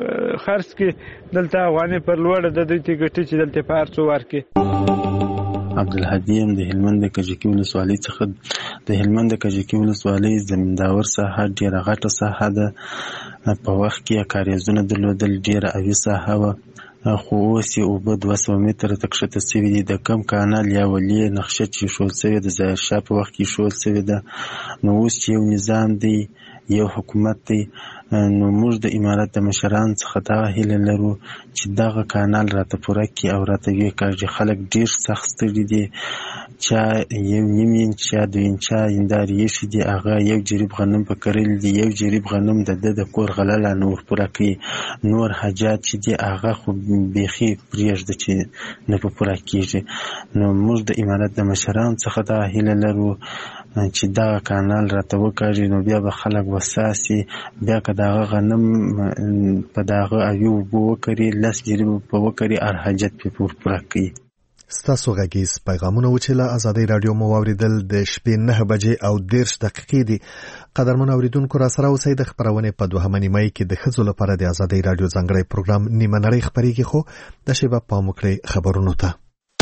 خرڅ کړي، دلته افغانۍ پر لوړه ده، دوی ته ګټي چې دلته په هر څه ورکړي. عبدالهادي یم د هلمند د کجکي ولسوالۍ څخه. د هلمند د کجکي ولسوالۍ زمینداور ساحه ډېره غټه ساحه ده. په وخت کې کاریزونه درلودل، ډېره اوي ساحه وه، خو اوس یې اوبه 200 متره ته کښته سوي دي. د کم کانال یا ولې نقشه چې ایښودل سوې د ظاهرشاه په وخت کې ایښودل سوې ده. نو اوس چې یو نظام دی، یو حکومت دی، نو موږ د امارت د مشرانو څخه دغه هیله لرو چې دغه کانال راته پوره کړي او راته ویې کاږي. خلک ډېر سخت ستړي دي، چا 1.5 انچ چا 2 انچه هندارې ایښي دي، هغه یو جریب غنم په کرلي دي، یو جریب غنم د کور غله لا نه ورپوره کوي. نور حاجات چې دي هغه خو بیخي پرېږده چې نه په پوره کېږي. نو موږ د امارت د مشرانو څخه دغه هیله لرو چې دغه کانال راته وکاږي، نو بیا به خلک وساسي، بیا که دغه غنم په دغه اوي اوبو وکري، 10 جریبه په وکري، هر حاجت پې پوره کوي. ستاسو غږیز پیغامونه و چې له ازادۍ راډیو مو واورېدل د شپې 9 بجې او 13 دقیقې دي. قدرمن اوریدونکو راسره اوسئ. د خپرونې په 2 نیمایي کې د ښځو لپاره د ازادۍ راډیو ځانګړی پروګرام نیمه نړۍ خپرېږي، خو د شیبه پام وکړئ خبرونو ته.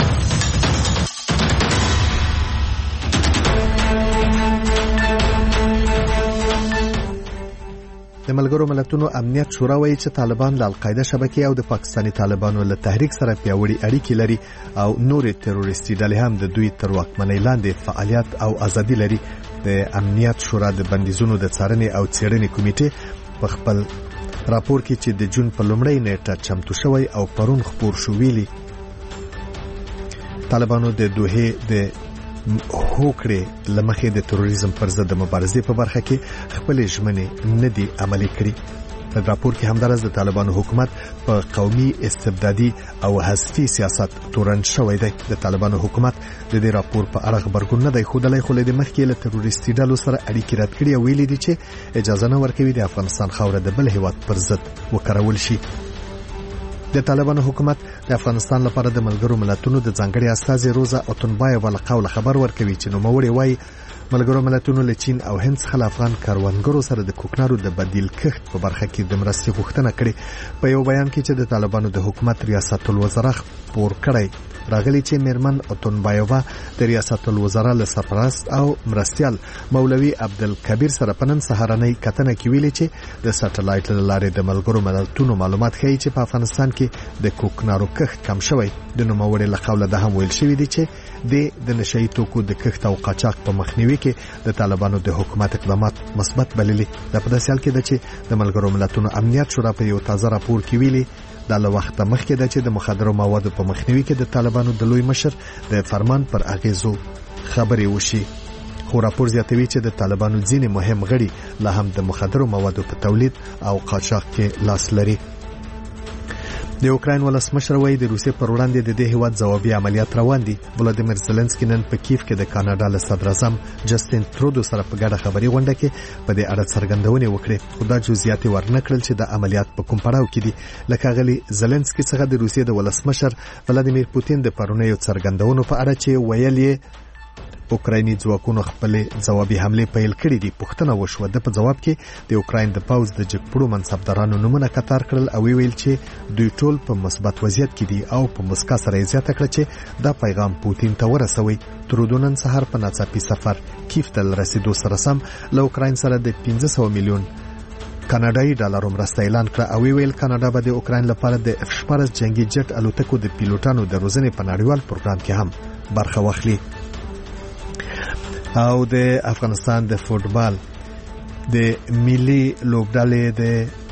د ملګرو ملتونو امنیت شورا وایي چې طالبان له القاعده شبکې او د پاکستاني طالبانو له تحریک سره پیاوړي اړیکې لري او نورې تروریستي ډلې هم د دوی تر واکمنۍ لاندې فعالیت او ازادي لري. د امنیت شورا د بندیزونو د څارنې او څېړنې کمیټې په خپل راپور کې چې د جون په لومړۍ نیټه چمتو شوی او پرون خپور شو ویلي طالبانو د دوحې د هوکړې لمخې د تروریزم پر ضد د مبارزې په برخه کې خپل ژمنې نه دي عملي کړې. په راپور کې همدارس د طالبانو حکومت په قومي استبدادي او حذفي سیاست تورن شوی دی. د طالبانو حکومت د دې راپور په اړه خبرګون نه دی ښودلی، خو له دې مخکې له تروریستي ډلو سره اړیکې رد کړي او ویلي دي چې اجازه نه ورکوي د افغانستان خاوره د بل هیواد پر ضد وکارول شي. د طالبانو حکومت د افغانستان لپاره د ملګرو ملتونو د ځانګړي استازي روزا اوتونبایووا له قوله خبر ورکوي چې نوموړی وایي ملګرو ملتونو له چین او هند څخه افغان کاروانګرو سره د کوکنارو د بدیل کښت په برخه کې د مرستې غوښتنه کړې. په یو بیان کې چې د طالبانو د حکومت ریاست الوزرا خپور کړی راغلی چې میرمن اوتونبایووا د ریاست الوزرا له سرپرست او مرستیال مولوي عبدالکبیر سره په نن سهارنۍ کتنه کې ویلي چې د سټلایټ له لارې د ملګرو ملتونو معلومات ښیي چې په افغانستان کې د کوکنارو کښت کم شوی. د نوموړي له قوله ده هم ویل شوي دي چې د نشهیي توکو د کښت او قاچاق په مخنیوي کې د طالبانو د حکومت اقدامات مثبت بللي. دا په داسې حال کې ده چې د ملګرو ملتونو امنیت شورا په یو تازه راپور کې ویلي دا له وخته مخکې ده چې د مخدرو موادو په مخنیوي کې د طالبانو د لوی مشر د فرمان پر اغیزو خبرې وشي. خو راپور زیاتوي چې د طالبانو ځینې مهم غړي لا هم د مخدرو موادو په تولید او قاچاق کې لاس لري. د اوکراین ولسمشر وایي د روسیې پر وړاندې د دې هیواد ځوابي عملیات روان دي. ولادیمیر زلنسکي نن په کیف کې د کاناډا له صدراعظم جسټین ترودو سره په ګډه خبري غونډه کې په دې اړه څرګندونې وکړې، خو دا جزئیات ورنکړل چې د عملیات په کوم پړاو کې دي. لکه غلي زلنسکي څخه د روسیې د ولسمشر ولادیمیر پوتین د پرونیو څرګندونو په اړه چې ویل یې اوکرایني ځواکونو خپل ځوابي حمله پیل کړې دي. پوښتنه وشوه د په جواب کې د اوکراین د پوز د جګپړو منصبدارانو نومونه کتار کړل او ویل چې دوی ټول په مثبت وضعیت کې دي او په مسکا سره یې زیاته کړه چې دا پیغام پوتین ته ورسوي. ترودو نن سهار په ناڅاپي سفر کیف ته رسیدو سره سم له اوکراین سره د 500 میلیون کاناډایي ډالرو مرسته اعلان کړه او ویل کاناډا به د اوکراین لپاره د F-14 جنگي جټ الوتکو د پیلوټانو د روزنې په نړیوال پروګرام کې هم برخه واخلي. او د افغانستان د فوټبال د ملي لوبډلې د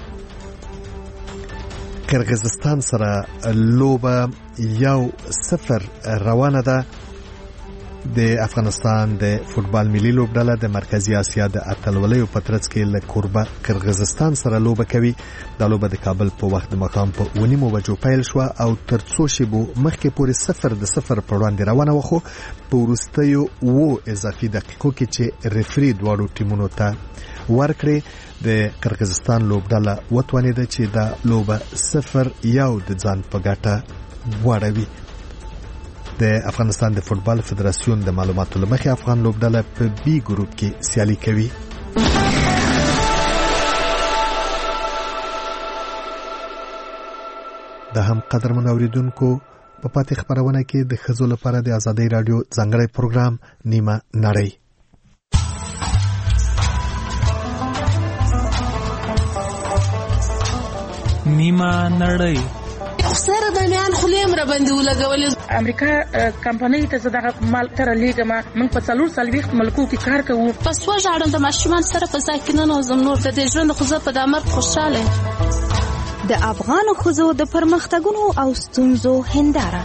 قرغیزستان سره لوبه 1-0 روانه ده. د افغانستان د فوټبال ملي لوبډله د مرکزی اسیا د اتلولیو په ترڅ کې له کوربه قرغیزستان سره لوبه کوي. د لوبه د کابل په وخت د مقام په 9 بجو پیل شو او تر څو شیبو مخکې پورې 0-0 پر وړاندې روانه و، خو په وروستیو 2 اضافي دقیقو کې چې ریفری دواړو ټیمونو ته ورکړي د قرغیزستان لوبډله وتوانیده چې دا لوبه 0-1 د ځان په ګټه واړوي. د افغانستان د فوټبال فدراسیون د معلوماتو لمخې افغان لوبډله په بي ګروپ کې سیالي کوي. د هم قدرمن اوریدونکو په پاتې خبرونه کې د ښځو لپاره د ازادۍ رادیو ځانګړی پروګرام نیمه نړۍ. نیمه نړۍ سره د میان خلیم را باندې ولګولې. امریکا کمپنۍ ته زده مال تر لیګما موږ په 440 ملکو کې کار کوو. پس وژاړم د ماشومان سره په ځای کې نه نوزم نور د دې ژوند خو زه په دامر خوشاله. د افغان ښځو د پرمختګونو او ستونزو هنداره.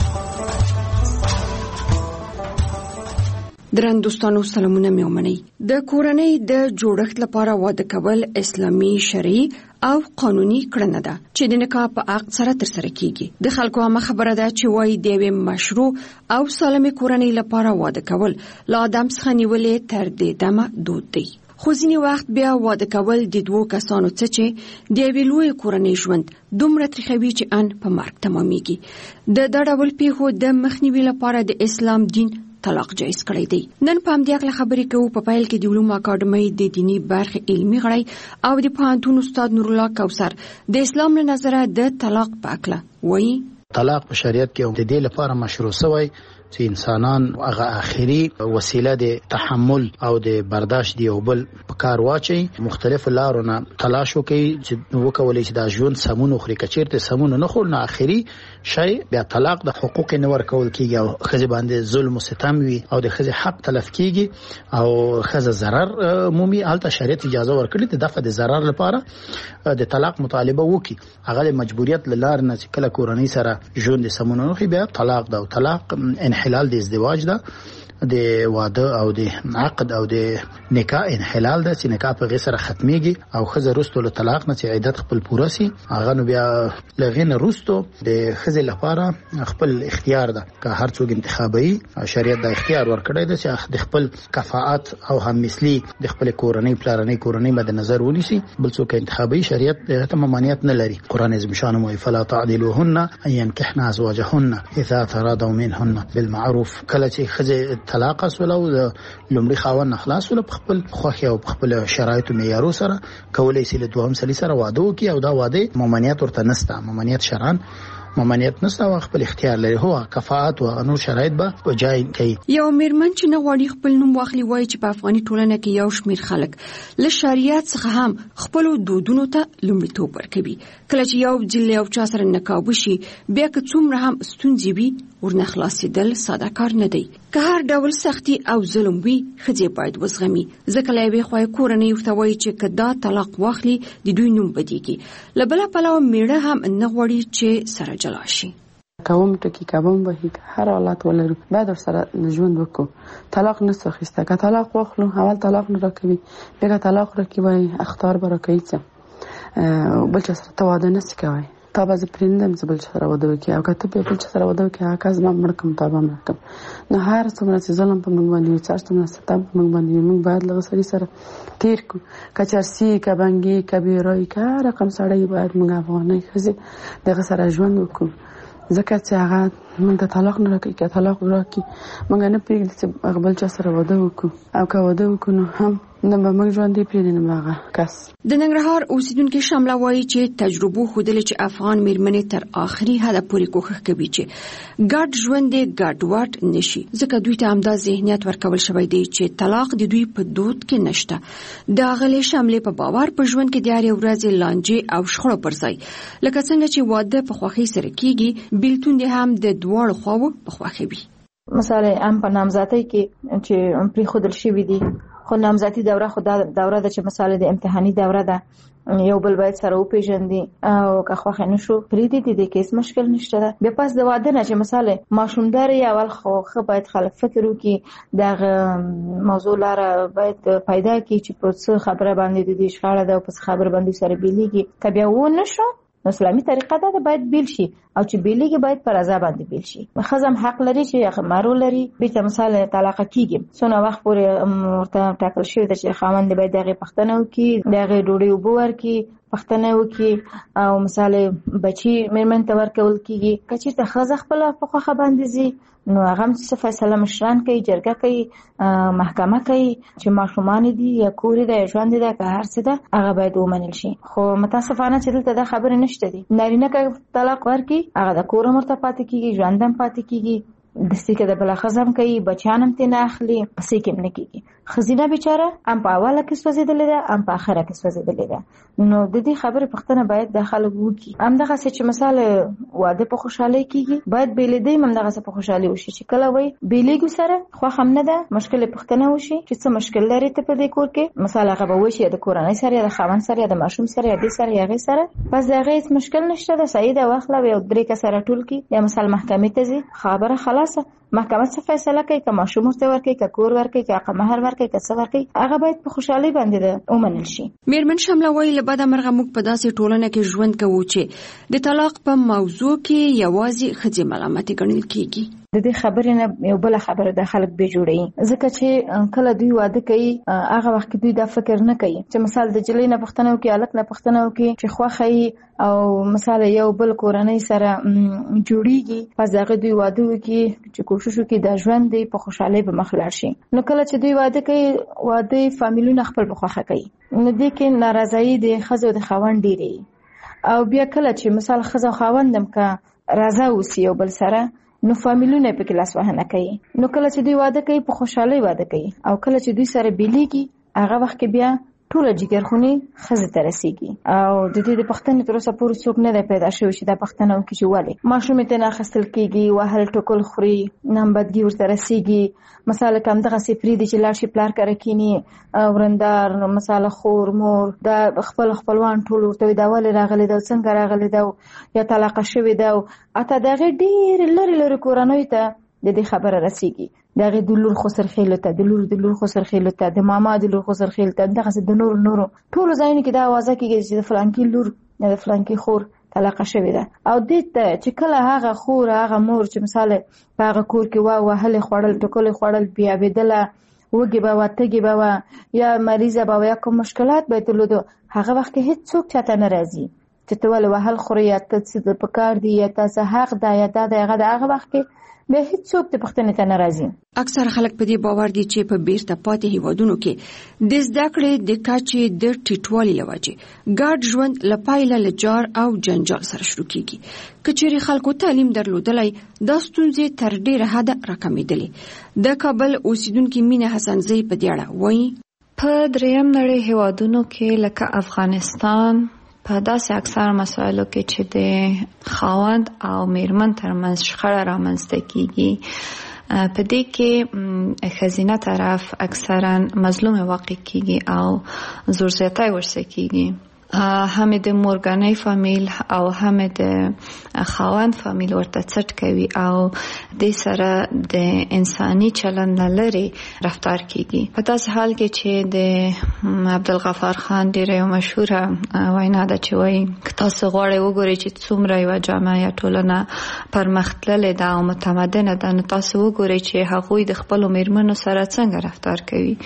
درن دوستانو سلامونه مې ومنئ. د کورنۍ د جوړښت لپاره واده کول اسلامي شرعي او قانوني کړنه ده چې د نکاح په عقد سره ترسره کیږي. د خلکو عامه خبره ده چې وایي د یوې مشروع او سالمې کورنۍ لپاره واده کول له آدم څخه نیولې تر دې دمه دود دی. خو ځینې وخت بیا واده کول د دوو کسانو څه چې د یوې لویې کورنۍ ژوند دومره تریخوي چې ان په مرګ تمامیږي. د دا ډول پیښو د مخنیوي لپاره د اسلام دین طلاق جایز کړی دی. نن په همدې اړه خبرې کوو. په پیل کې د علومو اکاډمۍ د دینی برخې علمي غړی او د پوهنتون استاد نور الله کوثر د اسلام له نظره د طلاق په اړه وایي. طلاق په شریعت کې د دې لپاره مشروع شوی چې انسانان هغه آخري وسیله د تحمل او د برداشت دی او بل په کار واچي. مختلف لارونه تلاش وکړي چې وکولای شي د ژوند سمون خوري. کچیرته سمون نه خور نه آخري شی بیا طلاق د حقوق نه ورکول کیږي او خزه باندې ظلم او ستم وي او د خزه حق تلف کیږي او خزه ضرر مومي. البته شریعت اجازه ورکړي د دفع د ضرر لپاره د طلاق مطالبه وکړي. هغه د مجبوریت لار نه چې کله کورنۍ سره ژوند سمون نه خوري بیا طلاق ده. او طلاق انحلال د ازدواج ده، د واده او د عقد او د نکاح انحلال ده چې نکاح په غیر سره ختميږي او خزه رستو له طلاق نه چې عدت خپل پوره سي. هغه نو بیا لغین رستو د خزه لپاره خپل اختیار ده که هر څوک انتخابي. شریعت د اختیار ورکړی ده چې د خپل کفاءت او هم مثلی د خپل کورنۍ پلانې کورنۍ مد نظر ونیسي. بل څوک انتخابي شریعت ته ممانعت نه لري. قران عظیم شان مو فلا تعدلوهن ان ينكحن ازواجهن اذا تراضوا منهن بالمعروف. کله چې خزه طلاق اسولو د لومړي خاوند اخلاص ول په خپل خوخي او په خپل شرایط او معیارو سره کولای شي له دوهم سلی سره واده وکي او دا واده ممانعت ورته نسته. ممانعت شرعاً ممانعت نسته او خپل اختیار لري. هو کفاءت او انو شرایط به وجای کوي. یو میرمن چې نه غواړي خپل نوم واخلي وایي چې په افغاني ټولنه کې یو شمیر خلک له شریعت څخه هم خپل دودونو ته لومړیتوب ورکوي. کله چې یو ځل یو چا سره نکاح وشي بیا که څومره هم ستونزې وي ورنه خلاصېدل ساده کار نه دی. که هر ډول سختي او ظلم وي ښځې باید وزغمي. ځکه له یوې خوا کورنۍ ورته وایي چې که دا طلاق واخلي د دوی نوم بدیږي. له بله پلوه میړه هم نه غواړي چې سره جلا شي. کوم ټکی کوم به هر حالت ولرو بعد سره ژوند وکړو. طلاق نه څخسته که طلاق واخلو اول طلاق نه راکوي بیا طلاق راکوي اختار برکوي څه بل څه سره تواده نه کوي. تا باز پرندم زبل سره واده وکي او کته په بل سره واده وکي هغه کس ما مړکم تا به مړکم. نو هر څومره چې ظلم په موږ باندې څار څومره ستم په موږ باندې موږ باید له سړي سره تیر کو. کچرسي کبنګي کبیرای کا رقم سړی باید موږ افغاني خزي دغه سره ژوند وکړو. ځکه چې هغه موږ د طلاق نه راکړي که طلاق راکړي موږ نه پرېږدي چې هغه بل چا سره واده وکړو او که واده وکړو نو هم نه به موږ ژوندی پرېږدي نه به هغه کس. د ننګرهار اوسیدونکي شمله وایي چې تجربو ښودلې چې افغان میرمنې تر آخري حده پورې کوښښ کوي چې ګډ ژوند یې ګډوډ نشي. ځکه دوی ته همدا ذهنیت ورکول شوی دی چې طلاق د دوی په دود کې نشته. د هغې شملې په باور په ژوند کې د هرې ورځې لانجې او شخړو پر ځای لکه څنګه چې واده په خوښۍ سره کیږي بیلتون دې هم د دواړو خواوو په خوښۍ وي. مثلا ام په نامزدۍ کې چې پرېښودل شوي دي خو نامزدي دوره خو دا دوره ده چې مثلا د امتحاني دوره ده. یو بل باید سره وپیژندي او که خوښه نشو پریدي دي کې هیڅ مشکل نشته ده. بیا پس د واده نه چې مثلا ماشومداري اول خو باید خلک فکر وکړي دغه موضوع لاره باید پیدا کړي چې په څه خبره باندې د دې شخړه ده او په څه خبره باندې سره بیلیږي. که بیا و نشو اسلامي طریقه ده باید بیل شي او چې بیلیږي باید پر رضا باندې بیل شي. خزم حق لري چې مارو لري به مثلا طلاق کیږي څونه وخت پورې ورته ټاکل شوی ده چې خاوند باید دغه پښتنه وکړي دغه ډوډۍ وبور کی پښتنه وکي او مثال بچي میرمن ته ورکول کیږي. کچې ته ښځه خپل په خوخه باندې زی نو هغه څه فیصله مشران کوي، جرګه کوي، محکمه کوي چې ماشومان دي یا کور دي یا ژوند دي که هر څه ده هغه باید ومنل شي. خو متاسفانه چې دلته دا خبره نشته دي. نارینه که طلاق ورکړي هغه د کور مرته پاتې کیږي، ژوند هم پاتې کیږي، د سکه د بل خزم کوي، بچان هم تنه اخلي، سکه نه کیږي. خزینه بیچاره هم په اوله کې سوځیدلې ده هم په اخره کې سوځیدلې ده. نو د دې خبرې پښتنه باید د خلک وکي. همدغه چې مثال واده په خوشحالي کیږي باید بیلېدې همدغه په خوشحالي وشي چې کله وای بیلېګو سره خو هم نه ده مشکل پښتنه وشي چې څه مشکل لري ته په دې کور کې مثال هغه به وشي د کورنۍ سره یا د خاوند سره یا د ماشوم سره یا د سره یا غي سره پس دغه هیڅ مشکل نشته ده. سعیده واخله یو درې کسره ټول کی یا مثال محکمې ته ځي خبره خلاصه محکمه څه فیصله کوي که ماشوم ورته ورکړي که کور ورکړي که مہر ورکړي که څه ورکړي هغه باید په خوشحالي باندې ومنل شي. میرمن شمله وایي له بده مرغه موږ په داسې ټولنه کې ژوند کوو چې د طلاق په موضوع کې یوازې ښځې ملامتې ګڼل کیږي. د دې خبرې نه یو بل خبره د خلک به جوړي ځکه چې کله دوی واده کوي هغه وخت دوی دا فکر نه کوي چې مثال د جلې نه پښتنو کې الک نه پښتنو کې چې خوخی او مثال یو بل کورنۍ سره جوړیږي پس هغه دوی واده وکي چې کوشش وکي د ژوند دی په خوشحالي به مخلار شي. نو کله چې دوی واده کوي واده فامیلونه خپل بخوخه کوي نو دې کې ناراضي د خزو د خاوند ډیری او بیا کله چې مثال خزو خاوندم کا راضا وسی یو بل سره نو فامیلونه په کلاس وهنه کوي. نو کله چې دوی واده کوي په خوشحالي واده کوي او کله چې دوی سره بیلیږي هغه وخت کې بیا ټول جګرخونی خزه ترسيږي او د دې د پښتنې تر اوسه پورې څوک نه پیدا شوی چې د پښتنو کې چې والي ماشومې ته نه خستل کیږي وهل ټکل خوري نمبدګي ورته رسیږي. مثلا کوم دغه سپری دي چې لارشي پلار کړه کینی ورندار مثلا خور مور د خپلوان ټول ورته دا ول راغلي دا څنګه راغلي دا یا طلاق شوی دا اته دغه ډیر لری کورنۍ ته د دې خبره رسیږي دغه د لور خسر خېلته د لور خسر خېلته د ماما د لور خسر خېلته دغه د نور ټول ځاین کې دا आवाज کېږي چې د فلانکی لور د فلانکی خور طلاق شوی ده او دې ته چې کله هغه خور هغه مور چې مثال هغه کور کې وهل خوړل ټکول خوړل بیا بدله وګي به واتګي به یا مریضه به یا کوم مشکلات به تلودو هغه وخت کې هیڅ څوک چاته ناراضي چې تول وهل خوري یا ته د پکار دی یا تاسو حق دا یا دا هغه وخت کې به هیڅ څوک د پښتنې ته ناراضي. اکثر خلک په دې باور دي چې په بیرته پاتې هیوادونو کې د زده کړې د کچې د ټیټوالي لوجه ګډ ژوند لپاره لجار او جنجال سره شروع کیږي. کچېری خلکو تعلیم درلودلای د ستونزې تر ډیره حد راکمېدلې. د کابل اوسیدونکو مینه حسنزی په دې اړه وایي په دریم نړۍ هیوادونو کې لکه افغانستان په داسې اکثر مسایلو کې چې د خاوند او میرمن ترمنځ شخړه رامنځته کیږي په دې کې ښځینه طرف اکثرا مظلوم واقع کیږي او زور زیاتی ورسره کیږي. هم د مورګانۍ فامیل او هم د خاوند فامیل ورته څټ کوي او د سره د انساني چلند لري رفتار کیږي. په داسې حال کې چې د عبدالغفار خان ډېر یو مشهوره وینا ده چې وایي تاسو غواړئ وګورئ چې څومره یو جامعه یا ټولنه پرمختللې ده او متمدنه ده نو تاسو وګورئ چې هغوی د خپلو میرمنو سره څنګه رفتار کوي.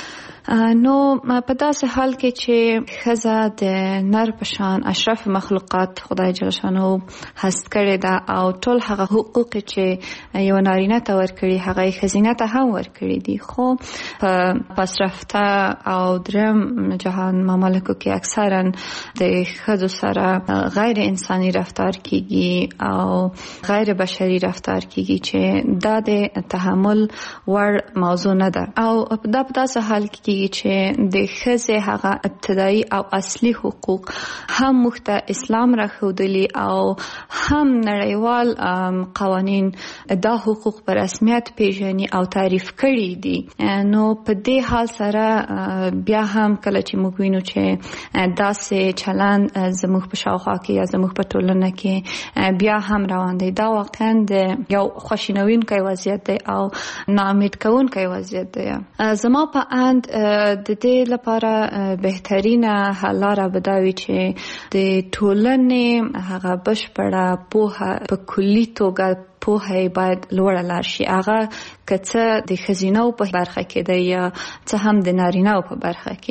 نو په داسې حال کې چې ښځه د نر په شان اشرف مخلوقات خدای جل شانو هست کړی ده او ټول هغه حقوق چې یو نارینه ته ورکړي هغه ښځینه ته هم ورکړي دي. خو په پسرفته او دریم جهان ممالکو کې اکثرا د ښځو سره غیر انساني رفتار کیږي او غیر بشري رفتار کیږي چې دا د تحمل وړ موضوع نه ده او دا په داسې حال کې چې د ښځې هغه ابتدایي او اصلي حقوق هم مخته اسلام راښودلي او هم نړیوال قوانین دا حقوق په رسمیت پیژني او تعریف کړي دي. نو په دې حال سره بیا هم کله چې موږ وینو چې داسې چلند زموږ په شاوخوا کې یا زموږ په ټولنه کې بیا هم روان دی دا واقعا یو خوشینوونکی وضعیت دی او ناامید کوونکی وضعیت دی. زما په اند د دې لپاره بهترینه حل لاره به دا وي چې د ټولنې هغه بشپړه پوهه په کلي توګه پوهه باید لوړه لاړ شي. هغه که څه د ښځینه‌و په برخه کې دی یا څه هم د نارینه‌و په برخه کې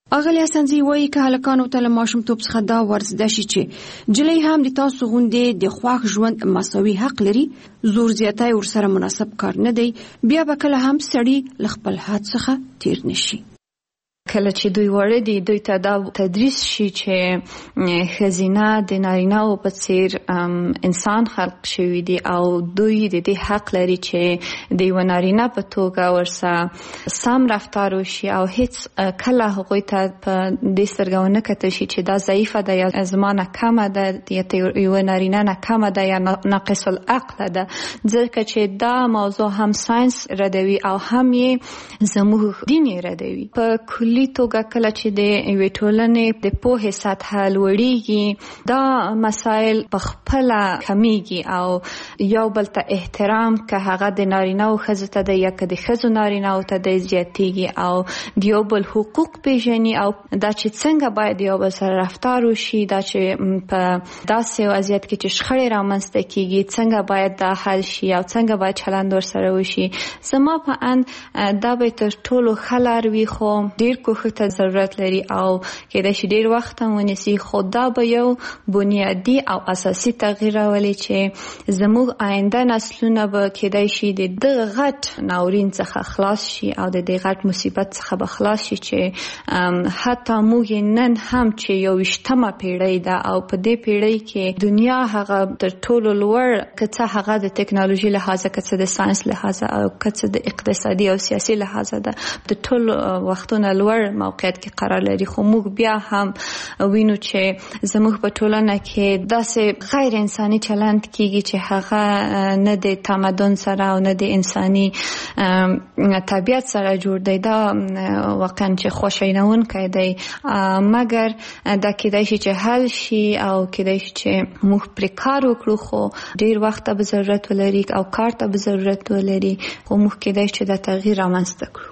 اغلی اسانزی وایي که هلکانو ته له ماشومتوب څخه دا ورزده شي چې جلۍ هم د تاسو غوندې د خواږ ژوند مساوي حق لري، زور زیاتی ورسره مناسب کار نه دی، بیا به کله هم سړی له خپل حد څخه تیر نشي. کله چې دوی وړه دي دوی ته دا تدریس شي چې ښځینه د نارینه‌و په څیر انسان خلق شوي دي او دوی د دې حق لري چې د یوه نارینه په توګه ورسره سم رفتار وشي او هیڅ کله هغوی ته په دې سترګه ونه کتل شي چې دا ضعیفه ده یا زما نه کمه ده یا یوه نارینه نه کمه ده یا ناقص العقله ده، ځکه چې دا موضوع هم ساینس ردوي او هم یې زموږ دین یې ردوي. په کلي توګه کله چې د یوې ټولنې د پوهې سطحه لوړیږي دا مسایل په خپله کمیږي او یو بل ته احترام که هغه د نارینه‌و ښځو ته ده یا که د ښځو نارینه‌و ته ده زیاتیږي او د یو بل حقوق پیژني او دا چې څنګه باید یو بل سره رفتار وشي، دا چې په داسې وضعیت کې چې شخړې رامنځته کیږي څنګه باید دا حل شي او څنګه باید چلند ورسره وشي. زما په اند دا به تر ټولو ښه لار وي، خو ډېر کوښښ ته ضرورت لري او کېدای شي ډېر وخت هم ونیسي، خو دا به یو بنیادي او اساسي تغییر راولي چې زموږ آینده نسلونه به کېدای شي د دغه غټ ناورین څخه خلاص شي او د دې غټ مصیبت څخه به خلاص شي چې حتی موږ نن هم چې 21مه پیړۍ ده او په دې پیړۍ کې دنیا هغه تر ټولو لوړ که څه هغه د ټکنالوژي لحاظه که څه د ساینس لحاظه او که څه د اقتصادي او سیاسي لحاظه ده د ټولو وختونو لوړ موقعیت کې قرار لري، خو موږ بیا هم وینو چې زموږ په ټولنه کې داسې غیر انساني چلند کیږي چې هغه نه د تمدن سره او نه د انساني طبیعت سره جوړ دی. دا واقعا چې خوشاینونکی دی، مګر دا کېدای شي چې حل شي او کېدای شي چې موږ پرې کار وکړو، خو ډېر وخت ته به ضرورت ولري او کار ته به ضرورت ولري، خو موږ کېدای شي دا تغییر رامنځته کړو.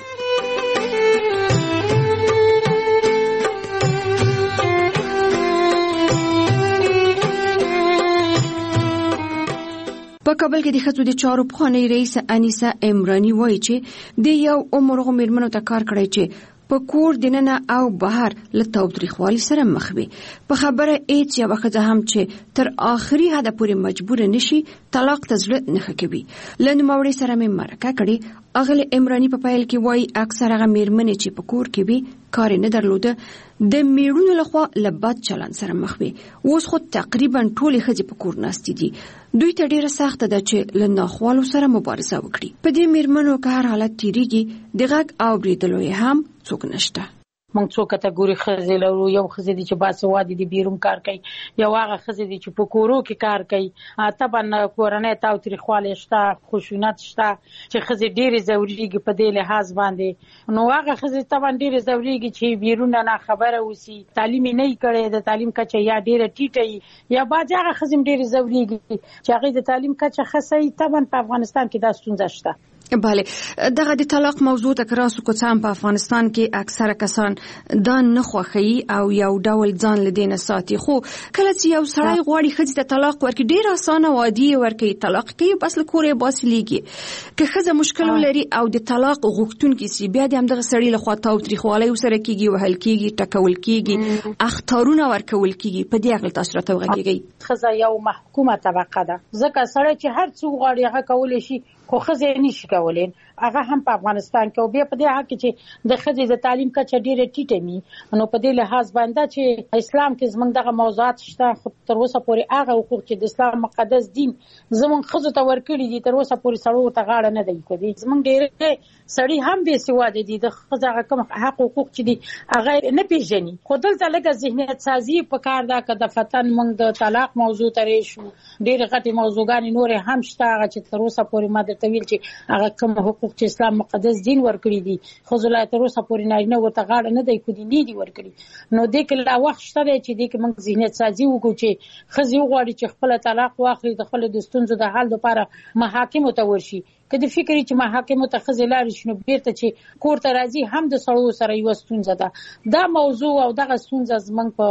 په کابل کې د ښځو د چارو پخوانۍ رئیس انیسه عمراني وایي چې د یو عمر هغو میرمنو ته کار کړی چې په کور دننه او بهر له تاوتریخوالي سره مخ وي. په خبره هیڅ یوه ښځه هم چې تر آخري حده پورې مجبوره نشي طلاق ته زړه نه ښه کوي. له نوموړي سره مې مرکه کړې. اغلې عمراني په پیل کې وایي اکثر هغه میرمنې چې په کور کې وي کار یې نه درلوده د میړونو لخوا له بد چلند سره مخ وي. اوس خو تقریبا ټولې ښځې په کور ناستې دي. دوی ته ډیره سخته ده چې له ناخوالو سره مبارزه وکړي. په دې میرمنو که هر حالت تیریږي د غږ اورېدلو یې هم څوک نشته. موږ څو کټګوري ښځې لرو. یو ښځې دي چې باسواده دي بیرون کار کوي، یو هغه ښځې دي چې په کورو کې کار کوي. طبعا کورنۍ تاوتریخوالی شته، خشونت شته چې ښځې ډېرې ځورېږي په دې لحاظ باندې. نو هغه ښځې طبعا ډېرې ځورېږي چې بیرون نه خبره اوسي، تعلیم یې نه وي کړی، د تعلیم کچه یا ډېره ټیټه وي، یا بعضې هغه ښځې هم ډېرې ځورېږي چې هغې د تعلیم کچه ښه وي. طبعا په افغانستان کې دا ستونزه شته. بله، دغه د طلاق موضوع ته که راسو که څه هم په افغانستان کې اکثره کسان دا نه خوښوي او یو ډول ځان له دې نه ساتي، خو کله چې یو سړی غواړي ښځې ته طلاق ورکړي ډېر اسانه او عادي یې ورکوي، طلاق کوي بس له کوره یې باسلیږي. که ښځه مشکل ولري او د طلاق غوښتونکې سي، بیا د همدغه سړي لخوا تاوتریخوالی ورسره کېږي، وهل کېږي، ټکول کېږي، اخطارونه ورکول کېږي. په دې هکله تاسو راته وغږېږئ. ښځه یو محکومه طبقه ده، ځکه سړی چې هر څه وغواړي هغه کولی شي، خو ښځې نشي کولی. هغه هم په افغانستان کې او بیا په دې حق کې چې د ښځې د تعلیم کچه ډېره ټیټه وي. نو په دې لحاظ باندې چې اسلام کې زموږ دغه موضوعات شته، خو تر اوسه پورې هغه حقوق چې د اسلام مقدس دین زموږ ښځو ته ورکړي دي تر اوسه پورې سړو ته غاړه نه دی کړې. زموږ ډېر سړي هم بې سواده دي، د ښځو هغه کوم حق حقوق چې دي هغه نه پیژني. خو دلته لږه ذهنیت سازي پکار ده. که د فتن موږ د طلاق موضوع ته راشو، ډېرې غټې موضوعګانې نورې هم شته هغه چې تر اوسه پورې ما درته ویل چې هغه کوم حقوق چې اسلام مقدس دین ورکړي دي ښځو لا تر اوسه پورې نارینه ورته غاړه نه دی کړې، نه دي ورکړي. نو دې کې لا وخت شته دی چې دې کې موږ ذهنیت سازي وکړو چې ښځې وغواړي چې خپله طلاق واخلي، د خپلو د ستونزو د حل لپاره محاکمو ته ورشي. که د فکر چې محاکمو ته ښځې لاړې شي نو بیرته چې کور ته راځي هم د سړو سره یوه ستونزه ده. دا موضوع او دغه ستونزه زموږ په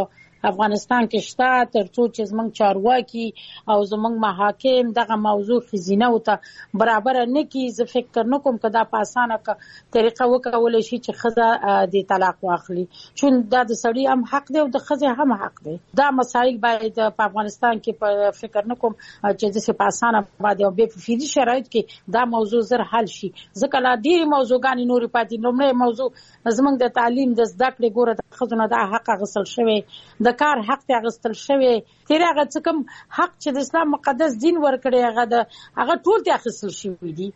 افغانستان کې شته ترڅو چې زمونږ چارواکي او زمونږ محاکم دغه موضوع خزینه او ته برابر نه کی. زه فکر نه کوم کدا په اسانه طریقه وکول شي چې خزه د طلاق واخلي، چون دا د سړي هم حق دی او د خزه هم حق دی. دا مسایل باید په افغانستان کې په فکر نه کوم چې د په اسانه باندې او په فیدی شرایط کې دا موضوع زر حل شي. ځکه لا ډېری موضوعګانې نورې پاتې. لومړی موضوع زمونږ د تعلیم د زده کړې ګوره د ښځو نه دا حق اخیستل شوی، د کار حق ته اخیستل شوی، تیر هغه څه کوم حق چې د اسلام مقدس دین ورکړی هغه ټول ته اخیستل شوی دي.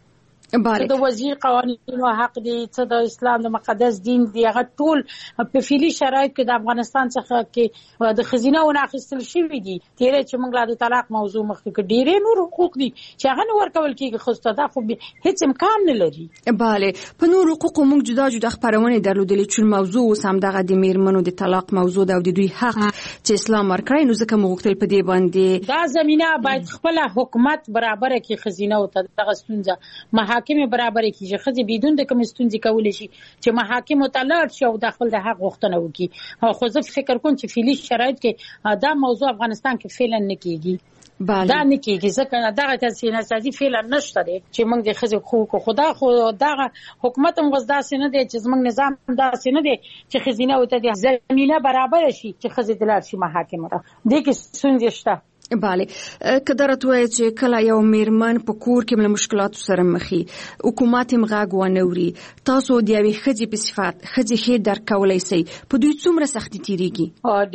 د وزیر قوانینو حق دی، څه د اسلام د مقدس دین دی، هغه ټول په فعلي شرایط کې د افغانستان څخه کې د خزینه ونه اخیستل شوی دي. تیرې چې موږ لا د طلاق موضوع مخکې کې ډېرې نور حقوق دي چې هغه نه ورکول کېږي، خو دا خو هیڅ امکان نه لري. بله، په نور حقوقو موږ جدا جدا خبرونه درلودلې چې موضوع اوس هم دغه د میرمنو د طلاق موضوع ده او د دوی حق چې اسلام ورکړی، نو ځکه موږ غوښتل په دې باندې دا زمينه باید خپل حکومت برابر کړي. خزینه او دغه ستونزه محاکم برابر کیږي، خزي بدون د کوم ستونزې کولای شي چې محاکم متعلق شي او د خپل د حق غوښتنه وکړي. خو زه فکر کوم چې فعلي شرایط کې دا موضوع افغانستان کې فعلا نه کیږي. دا نه کیږي ځکه دغه تاسیس نسازي فعلا نشته دی چې موږ د خزي حقوق خدا خو دغه حکومت هم غوښدا سینه دی چې موږ نظام دا سینه دی چې خزینه او ته زمينه برابر شي چې خزي دلار شي محاکم ته. د کې ستونزې شته. بله، کدرت وای چې کله یو میرمن په کور کې له مشکلاتو سره مخې، حکومت یې غږ ونوري، تاسو د یوې ښځې په صفت ښځې ښې درک کولی شئ، په دوی څومره سختي تیریږي؟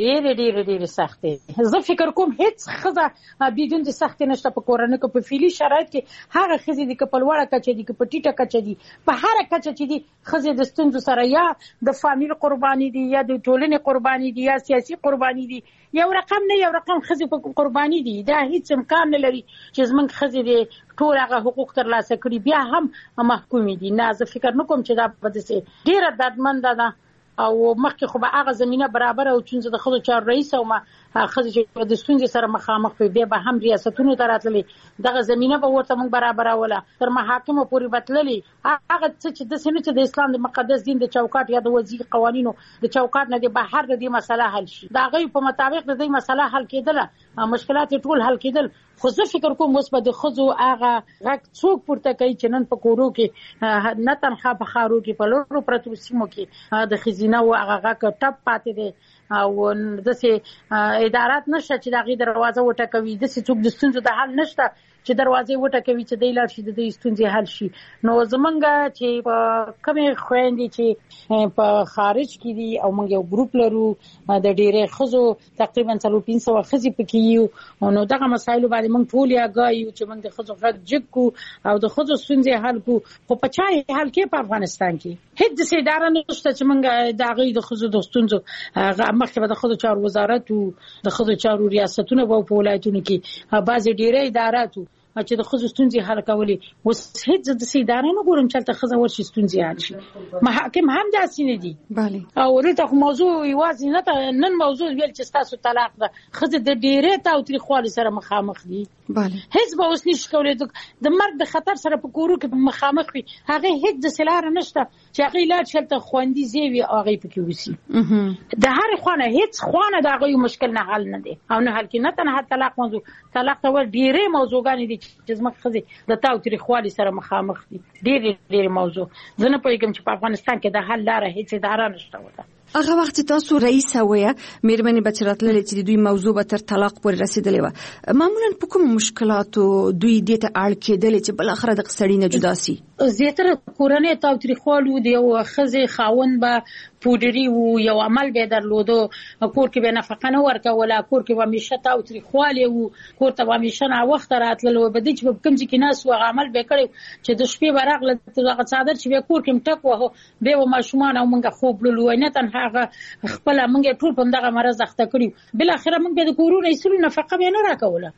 ډېرې سختي. زه فکر کوم هیڅ ښځه بدون د سختي نشته په کورنۍ کې. په فعلي شرایط کې هغه ښځې دي که په لوړه کچه دي که په ټیټه کچه دي، په هر کچه چې دي ښځې د ستونزو سره یا د فامیل قرباني دي یا د ټولنې قرباني دي یا سیاسي قرباني دي، یو رقم نه یو رقم ښځې په قرباني دي. دا هیڅ امکان نه لري چې زمونږ ښځې د ټول هغه حقوق ترلاسه کړي بیا هم محکومې دي. نه، زه فکر نه کوم چې دا په داسې ډېره دردمنده ده او مخکې خو به هغه زمینه برابر او چون زه د ښځو چارو رئیس او ما ښځې چې د ستونزې سره مخامخ وي بیا به هم ریاستونو ته راتللې، دغه زمینه به ورته موږ برابروله، تر محاکمو پورې به تللې. هغه څه چې داسې نه چې د اسلام د مقدس دین د چوکاټ یا د وزیر قوانینو د چوکاټ نه د بهر د دې مسله حل شي، د هغوی په مطابق د دې مسله حل کېدله، مشکلات ټول حل کېدل. خو زه فکر کوم اوس به د ښځو هغه غږ څوک پورته کوي چې نن په کورو کې نه تنها په ښارو کې په لوړو پرتو سیمو کې د ښځینه و هغه غږ ټپ پاتې دی او داسې ادارات نشته چې د هغې دروازه وټکوي، داسې څوک د ستونزو د حل نشته چې دروازې وټکوي چې دی لاړ شي د دې ستونزې حل شي. نو زمونږ چې په کومې خویندې چې په خارج کې دي او موږ یو ګروپ لرو د ډېرې ښځو تقریبا 400 ښځې پکې یو، نو دغه مسایلو باندې موږ ټول یې یو چې موږ د ښځو غږ جګ کړو او د ښځو ستونزې حل کړو. خو په چا یې حل کې په افغانستان کې هیڅ داسې اداره نشته چې موږ د هغوی د ښځو د ستونزو مخکې به د ښځو چارو وزارت و، د ښځو چارو ریاستونه به په ولایتونو کې بعضې ډېرې ادارات و چې د ښځو ستونزې حل کولې. اوس هیڅ داسې اداره نه ګورم چې هلته ښځه ورشي ستونزې حل شي. محاکم هم داسې نه دي. او دلته خو موضوع یوازې نه ده، نن موضوع ویل چې ستاسو طلاق ده، ښځې د ډېرې تاوتریخوالي سره مخامخ دي. هیڅ به اوس نشي کولی د مرګ د خطر سره په کورو کې مخامخ وي، هغې هیڅ داسې لاره نشته چې هغې لاړ شي هلته خوندي ځای وي او هغې پکې اوسي. د هرې خوا نه هیڅ خوا نه د هغوی مشکل نه حل نه دی او نه حل کې. نه تنها طلاق موضوع، طلاق ته ول ډېرې موضوعګانې دي چې زموږ ښځې د تاوتریخوالي سره مخامخ دي. ډېرې موضوع. زه نه پوهېږم چې په افغانستان کې د حل لاره هیڅ اداره نشته وته. هغه وخت تاسو رئیس وایي میرمنې به چې راتللې چې د دوی موضوع به تر طلاق پورې رسېدلې وه، معمولا په کومو مشکلاتو دوی دې ته اړ کېدلې چې بالاخره د سړي نه جدا سي؟ زیاتره کورنۍ تاوتریخوالي د یو ښځې خاوند به پودري و، یو عمل به درلودو، کور کې به نفقه نه ورکوله، کور کې به همیشه تاوتریخوالی و، کور ته به همیشه ناوخته راتلل، به دې چې په کوم ځای کې ناست و هغه عمل به کړی چې د شپې به راغله هغه څادر چې بیا کور کې ټک وهو بیا به ماشومان او موږ خوب لولو، نه تنها هغه خپله موږ ټول په همدغه مرض اخته کړي. بالاخره موږ بیا د کورونو ایستلو نفقه بیا نه راکوله.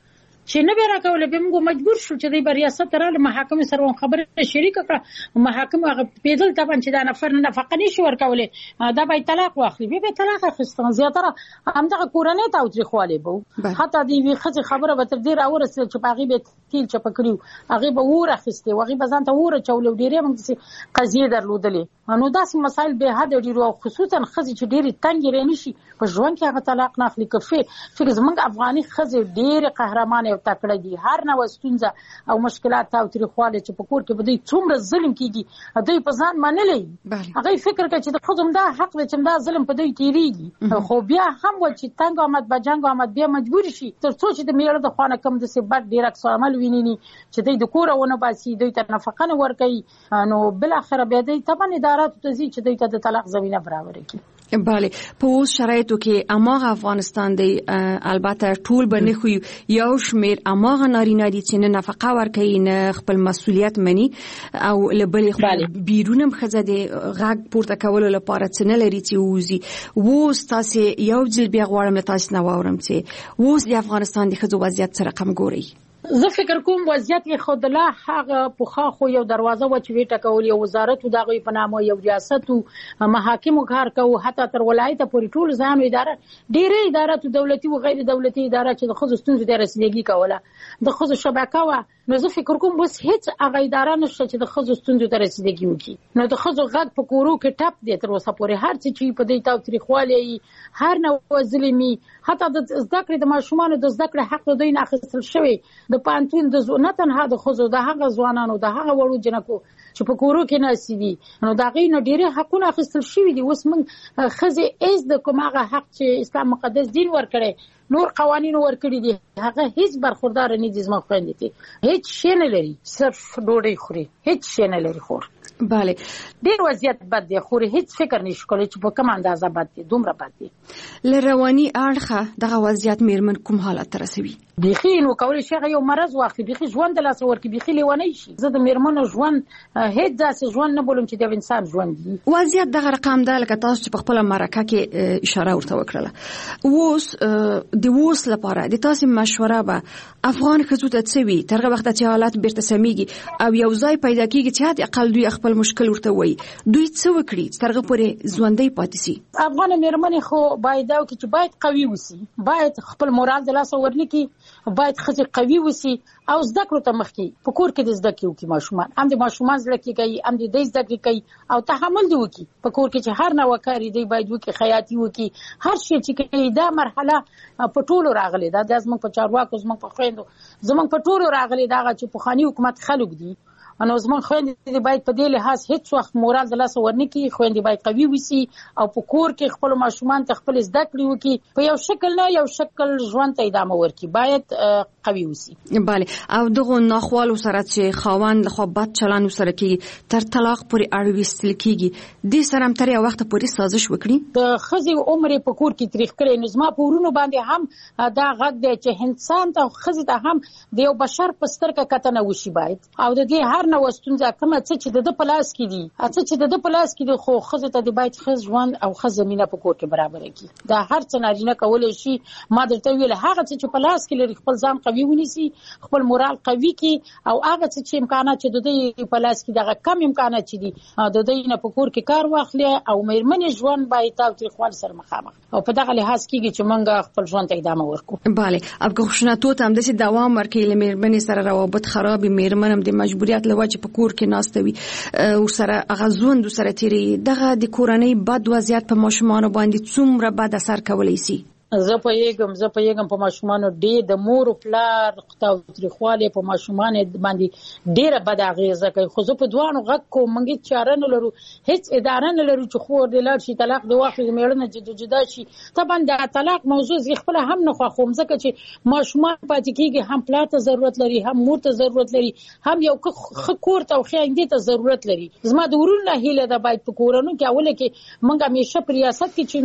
چې نه به راکول به موږ مجبور شو چې د ریاست راله محاکم سره خبره شریک کړه محاکم هغه پیدل طبعا چې دا نفر نفقه نشي ورکولې دا به طلاق واخلي به طلاق اخیستل زیاتره همدغه کورنۍ تاوتریخواله به حتی د وی خځه خبره به تر دې راورسېد چې باغی به تیل چپ کړیو هغه به ور اخیسته هغه به ځان ته ور چولې ډیره موږ قضیه درلودلې نو داسې مسایل به حد ډیرو خصوصا خځه چې ډیره تنګ رې نشي په ژوند کې هغه طلاق نه اخلي کفي فکر زمونږ افغاني خځه ډیره قهرمان او تکړه دي هر نو ستونزه او مشکلات او تاریخواله چې په کور کې بده څومره ظلم کیږي دوی په ځان منلې هغه فکر کوي چې د خزم دا حق دی چې دا ظلم په دوی تیریږي خو بیا هم و چې تنګ آمد بجنګ آمد بیا مجبور شي تر څو چې د میړه د خوانه کم د سبب ډیر اکس عمل ویني چې دوی د کور ونه باسي دوی ته نفقه نه ورکړي نو بل اخر بیا دوی طبعا ادارات ته ځي چې دوی ته د طلاق زمينه برابر کړي بله په اوس شرایطو کې اماغه افغانستان دی البته ټول باندې خو یو شمیر اماغه نارینه دي چې نه نفقه ورکوي نه خپل مسولیت مني او لبلې بیرونم خزه دي غږ پورته کولو لپاره څه نه لري چې ووزي ووس تاسو یو ځل بیا غواړم تاسو نه واورم چې ووس د افغانستان د خزو وضعیت سره رقم ګوري زه فکر کوم وضعیت یې خود لا هغه پوخا خو یو دروازه و چې ویټه کول یو وزارت دغه په نامه یو ریاست او محاکم کار کوي حتی تر ولایت پورې ټول ځان اداره ډېرې ادارات دولتي او غیر دولتي ادارات چې د خصوص ستونزې د رسیدګي کوله د خصوص شبکه و نو زه فکر کوم بس هیڅ هغه اداره نشته چې د خصوص ستونزې د رسیدګي وکړي نو د خصوص غږ په کورو کې ټاپ دی تر اوسه پورې هر څه چې په دې تاوتریخواله هر نو ظلمي حتی د زده کړې د ماشومان د زده کړې حق دوی نه اخیستل شوی د پانتون د نه تنها د خزو د هغه ځوانانو د هغه وړو جنکو چې په کورو کې ناسي دي نو دا غي نه ډیره حقونه اخیستل شوی دي اوس موږ خزه ایز د کومه حق چې اسلام مقدس دین ورکړي نور قوانين ورکړي دي هغه هیڅ برخوردار نه دي زما خويندې دي هیڅ شي نه لري صرف ډوډۍ خوري هیڅ شي نه لري خور بله ډیر وضعیت بد دی خو هیڅ فکر نشي کولای چې په کوم اندازه بد دی دومره بد دی لرواني اړخه دغه وضعیت میرمن کوم حالت رسوي بيخي نو کولای شي یو مرز واخلي بيخي ژوند د لاس ورکی بيخي لیونی شي زه د میرمنو ژوند هیڅ داسې ژوند نه بولم چې د انسان ژوند دی وضعیت دغه رقم ده لکه تاسو چې په خپل مرکه کې اشاره ورته وکړه اوس د ووس لپاره د تاسو مشوره به افغان خزو ته څوي ترغه وخت چې حالات بیرته سميږي او یو ځای پیدا کیږي چې د اقل دوی خپل مشکل ورته وي دوی څه وکړي ترغه پورې ژوندۍ پاتې سي افغان میرمنې خو باید او چې باید قوي وسی باید خپل مورال د لاس ورنکي باید خزه قوي وسی او زده کړو ته مخکي په کور کې د زده کیو کې ماشومان هم د ماشومان زده کوي هم د دې زده کوي او تحمل دی وکي په کور کې چې هر نو کاری دی باید وکي خیاطي وکي هر شي چې کوي دا مرحله په ټولو راغلي دا د زموږ په چارواکو زموږ په خويندو زموږ په ټولو راغلي دا چې په خاني حکومت خلک دي انو زمون خويندې باید په دې لحاظ هیڅ وخت مورال د لاس ورنکي خويندې باید قوي وسی او په کور کې خپل ماشومان ته خپل زده کړی وکي په یو شکل نه یو شکل ژوند ته ادامه ورکي باید قوي وسی bale او دغه ناخوالو سره چې خاوند له خوا بد چلند سره کې تر طلاق پورې اړوي ستل کیږي د سرم تر یو وخت پورې سازش وکړي د خزي عمر په کور کې تاریخ کړي نظم په ورونو باندې هم دا غږ دی چې انسان ته خزي ته هم د یو بشر په سترګه کتنه وشي باید او د دې هر نو ستونزه کومه چې د پلاس کې دي چې د پلاس کې دي خو خزه ته د باید خز ژوند او خز زمينه په کور کې برابر کړي دا هر څه نارینه کولای شي ما درته ویل هغه چې پلاس کې لري خپل ځان قوي ونیسي خپل مورال قوي کړي او هغه چې امکانات چې د دې پلاس کې دغه کم امکانات چې دي د دې نه په کور کې کار واخلي او مېرمنې ژوند باید تاوتریخوال سره مخامخ او په دغه لحاظ کېږي چې موږ خپل ژوند ته ادامه ورکړو bale اب خشونتو ته هم د دوام ورکړي لمېرمنې سره روابط خراب مېرمنم د مجبوریت لوجه په کور کې ناستوي او سره غزوند سره تیری دغه د کورنۍ بد وضعیت په ماشومان باندې څومره بد اثر کولای شي زه پېږم په ماشومان ډېر د مور او پلار تاوتریخواله په ماشومان باندې ډېر بد اغیزه کوي خو زه په دوانو غږ کوم منګي چاره نه لرو هیڅ اداره نه لرو چې خور د لار شي طلاق دی واخلي میړنه جدا شي طبعا د طلاق موضوع زی خپل هم نه خوښوم ځکه چې ماشومان پاتې کیږي هم پلار ته ضرورت لري هم مور ته ضرورت لري هم یو کور ته خويندې ته ضرورت لري زما د ورونو هیله ده باید په کورونو کې اوله کې منګه همیشه په ریاست کې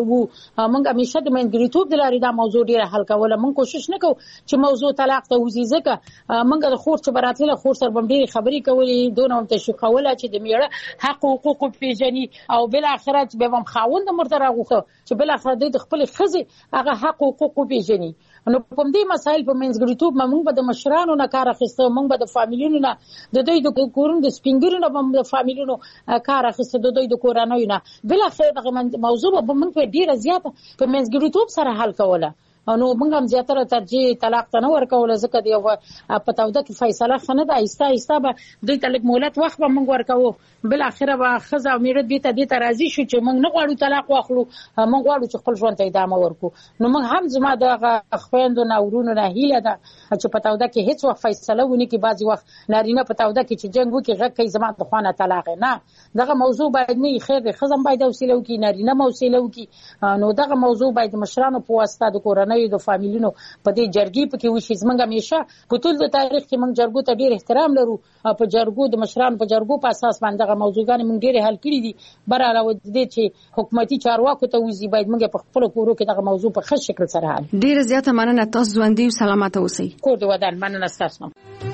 چې منګه همیشه د منګ توپ دلاري دا موضوع ډیره حل کوله مونږ کوشش نکو چې موضوع طلاق ته وزي ځکه مونږ د خور چې براتله خور سره باندې خبرې کولې دونه هم تشویقوله چې د میړه حق او حقوق پیژني او بل اخرت به هم خاوند مرته راغوخه چې بل اخرت د خپل خزي هغه حق او حقوق پیژني نو کوم دې مسایل په منځګړیتوب موږ به د مشرانو نه کار اخیسته، موږ به د فامیلونو نه د دوی د کورونو د سپینګرو نه د فامیلونو کار اخیسته، د دوی د کورنۍ نه. بل اخر دغه موضوع به موږ په ډیره زیاته په منځګړیتوب سره حل کوله. نو موږ هم زیاتره ترجیح طلاق ته نه ورکوله، ځکه د یو په توده کې فیصله ښه نه ده. آهسته آهسته به دوی ته لږ مهلت وخت به موږ ورکوو. بالاخره به ښځه او میړه دې ته راضي شو چې موږ نه غواړو طلاق واخلو، موږ غواړو چې خپل ژوند ته ادامه ورکړو. نو موږ هم زما دغه خویندو نه ورونو نه هیله ده چې په توده کې هیڅ وخت فیصله ونه کړي. بعضې وخت نارینه په توده کې چې جنګ وکړي غږ کوي زما د خوا نه طلاق نه. دغه موضوع باید نه وي. خیر دی ښځه هم باید حوصله وکړي، نارینه هم حوصله وکړي. نو دغه موضوع باید د مشرانو په واسطه د کورنیو د فامیلونو په دې جرګې پکې وشي. زمونږ همیشه په ټول د تاریخ کې موږ جرګو ته ډېر احترام لرو. په جرګو د مشرانو په جرګو په اساس باندې دغه موضوعګانې موږ ډېرې حل کړي دي. برعلاوه د دې چې حکومتي چارواکو ته وځي باید موږ په خپلو کورو کې دغه موضوع په ښه شکل سره حل. ډېره زیاته مننه. تاسو ژوندي او سلامته اوسئ. کور دې ودان. مننه ستاسو.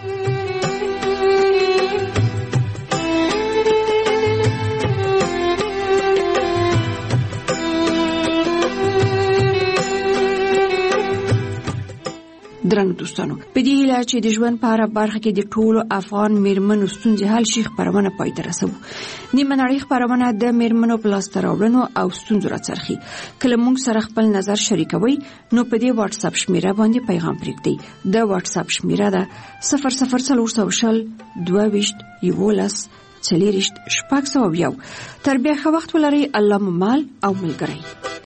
درنو دوستانو، په دې هیله چې د ژوند په هره برخه کې د ټولو افغان میرمنو ستونزې حل شي خپرونه پای ته رسوو. نیمه نړۍ خپرونه د میرمنو په لاسته راوړنو او ستونزو راڅرخي. کله موږ سره خپل نظر شریکوي نو په دې واتس اپ شمیره باندې پیغام پرېږدئ. د واتس اپ شمیره ده 00400 22 11 40 601. تر بیا ښه وخت ولرئ. الله مو مال او ملګری.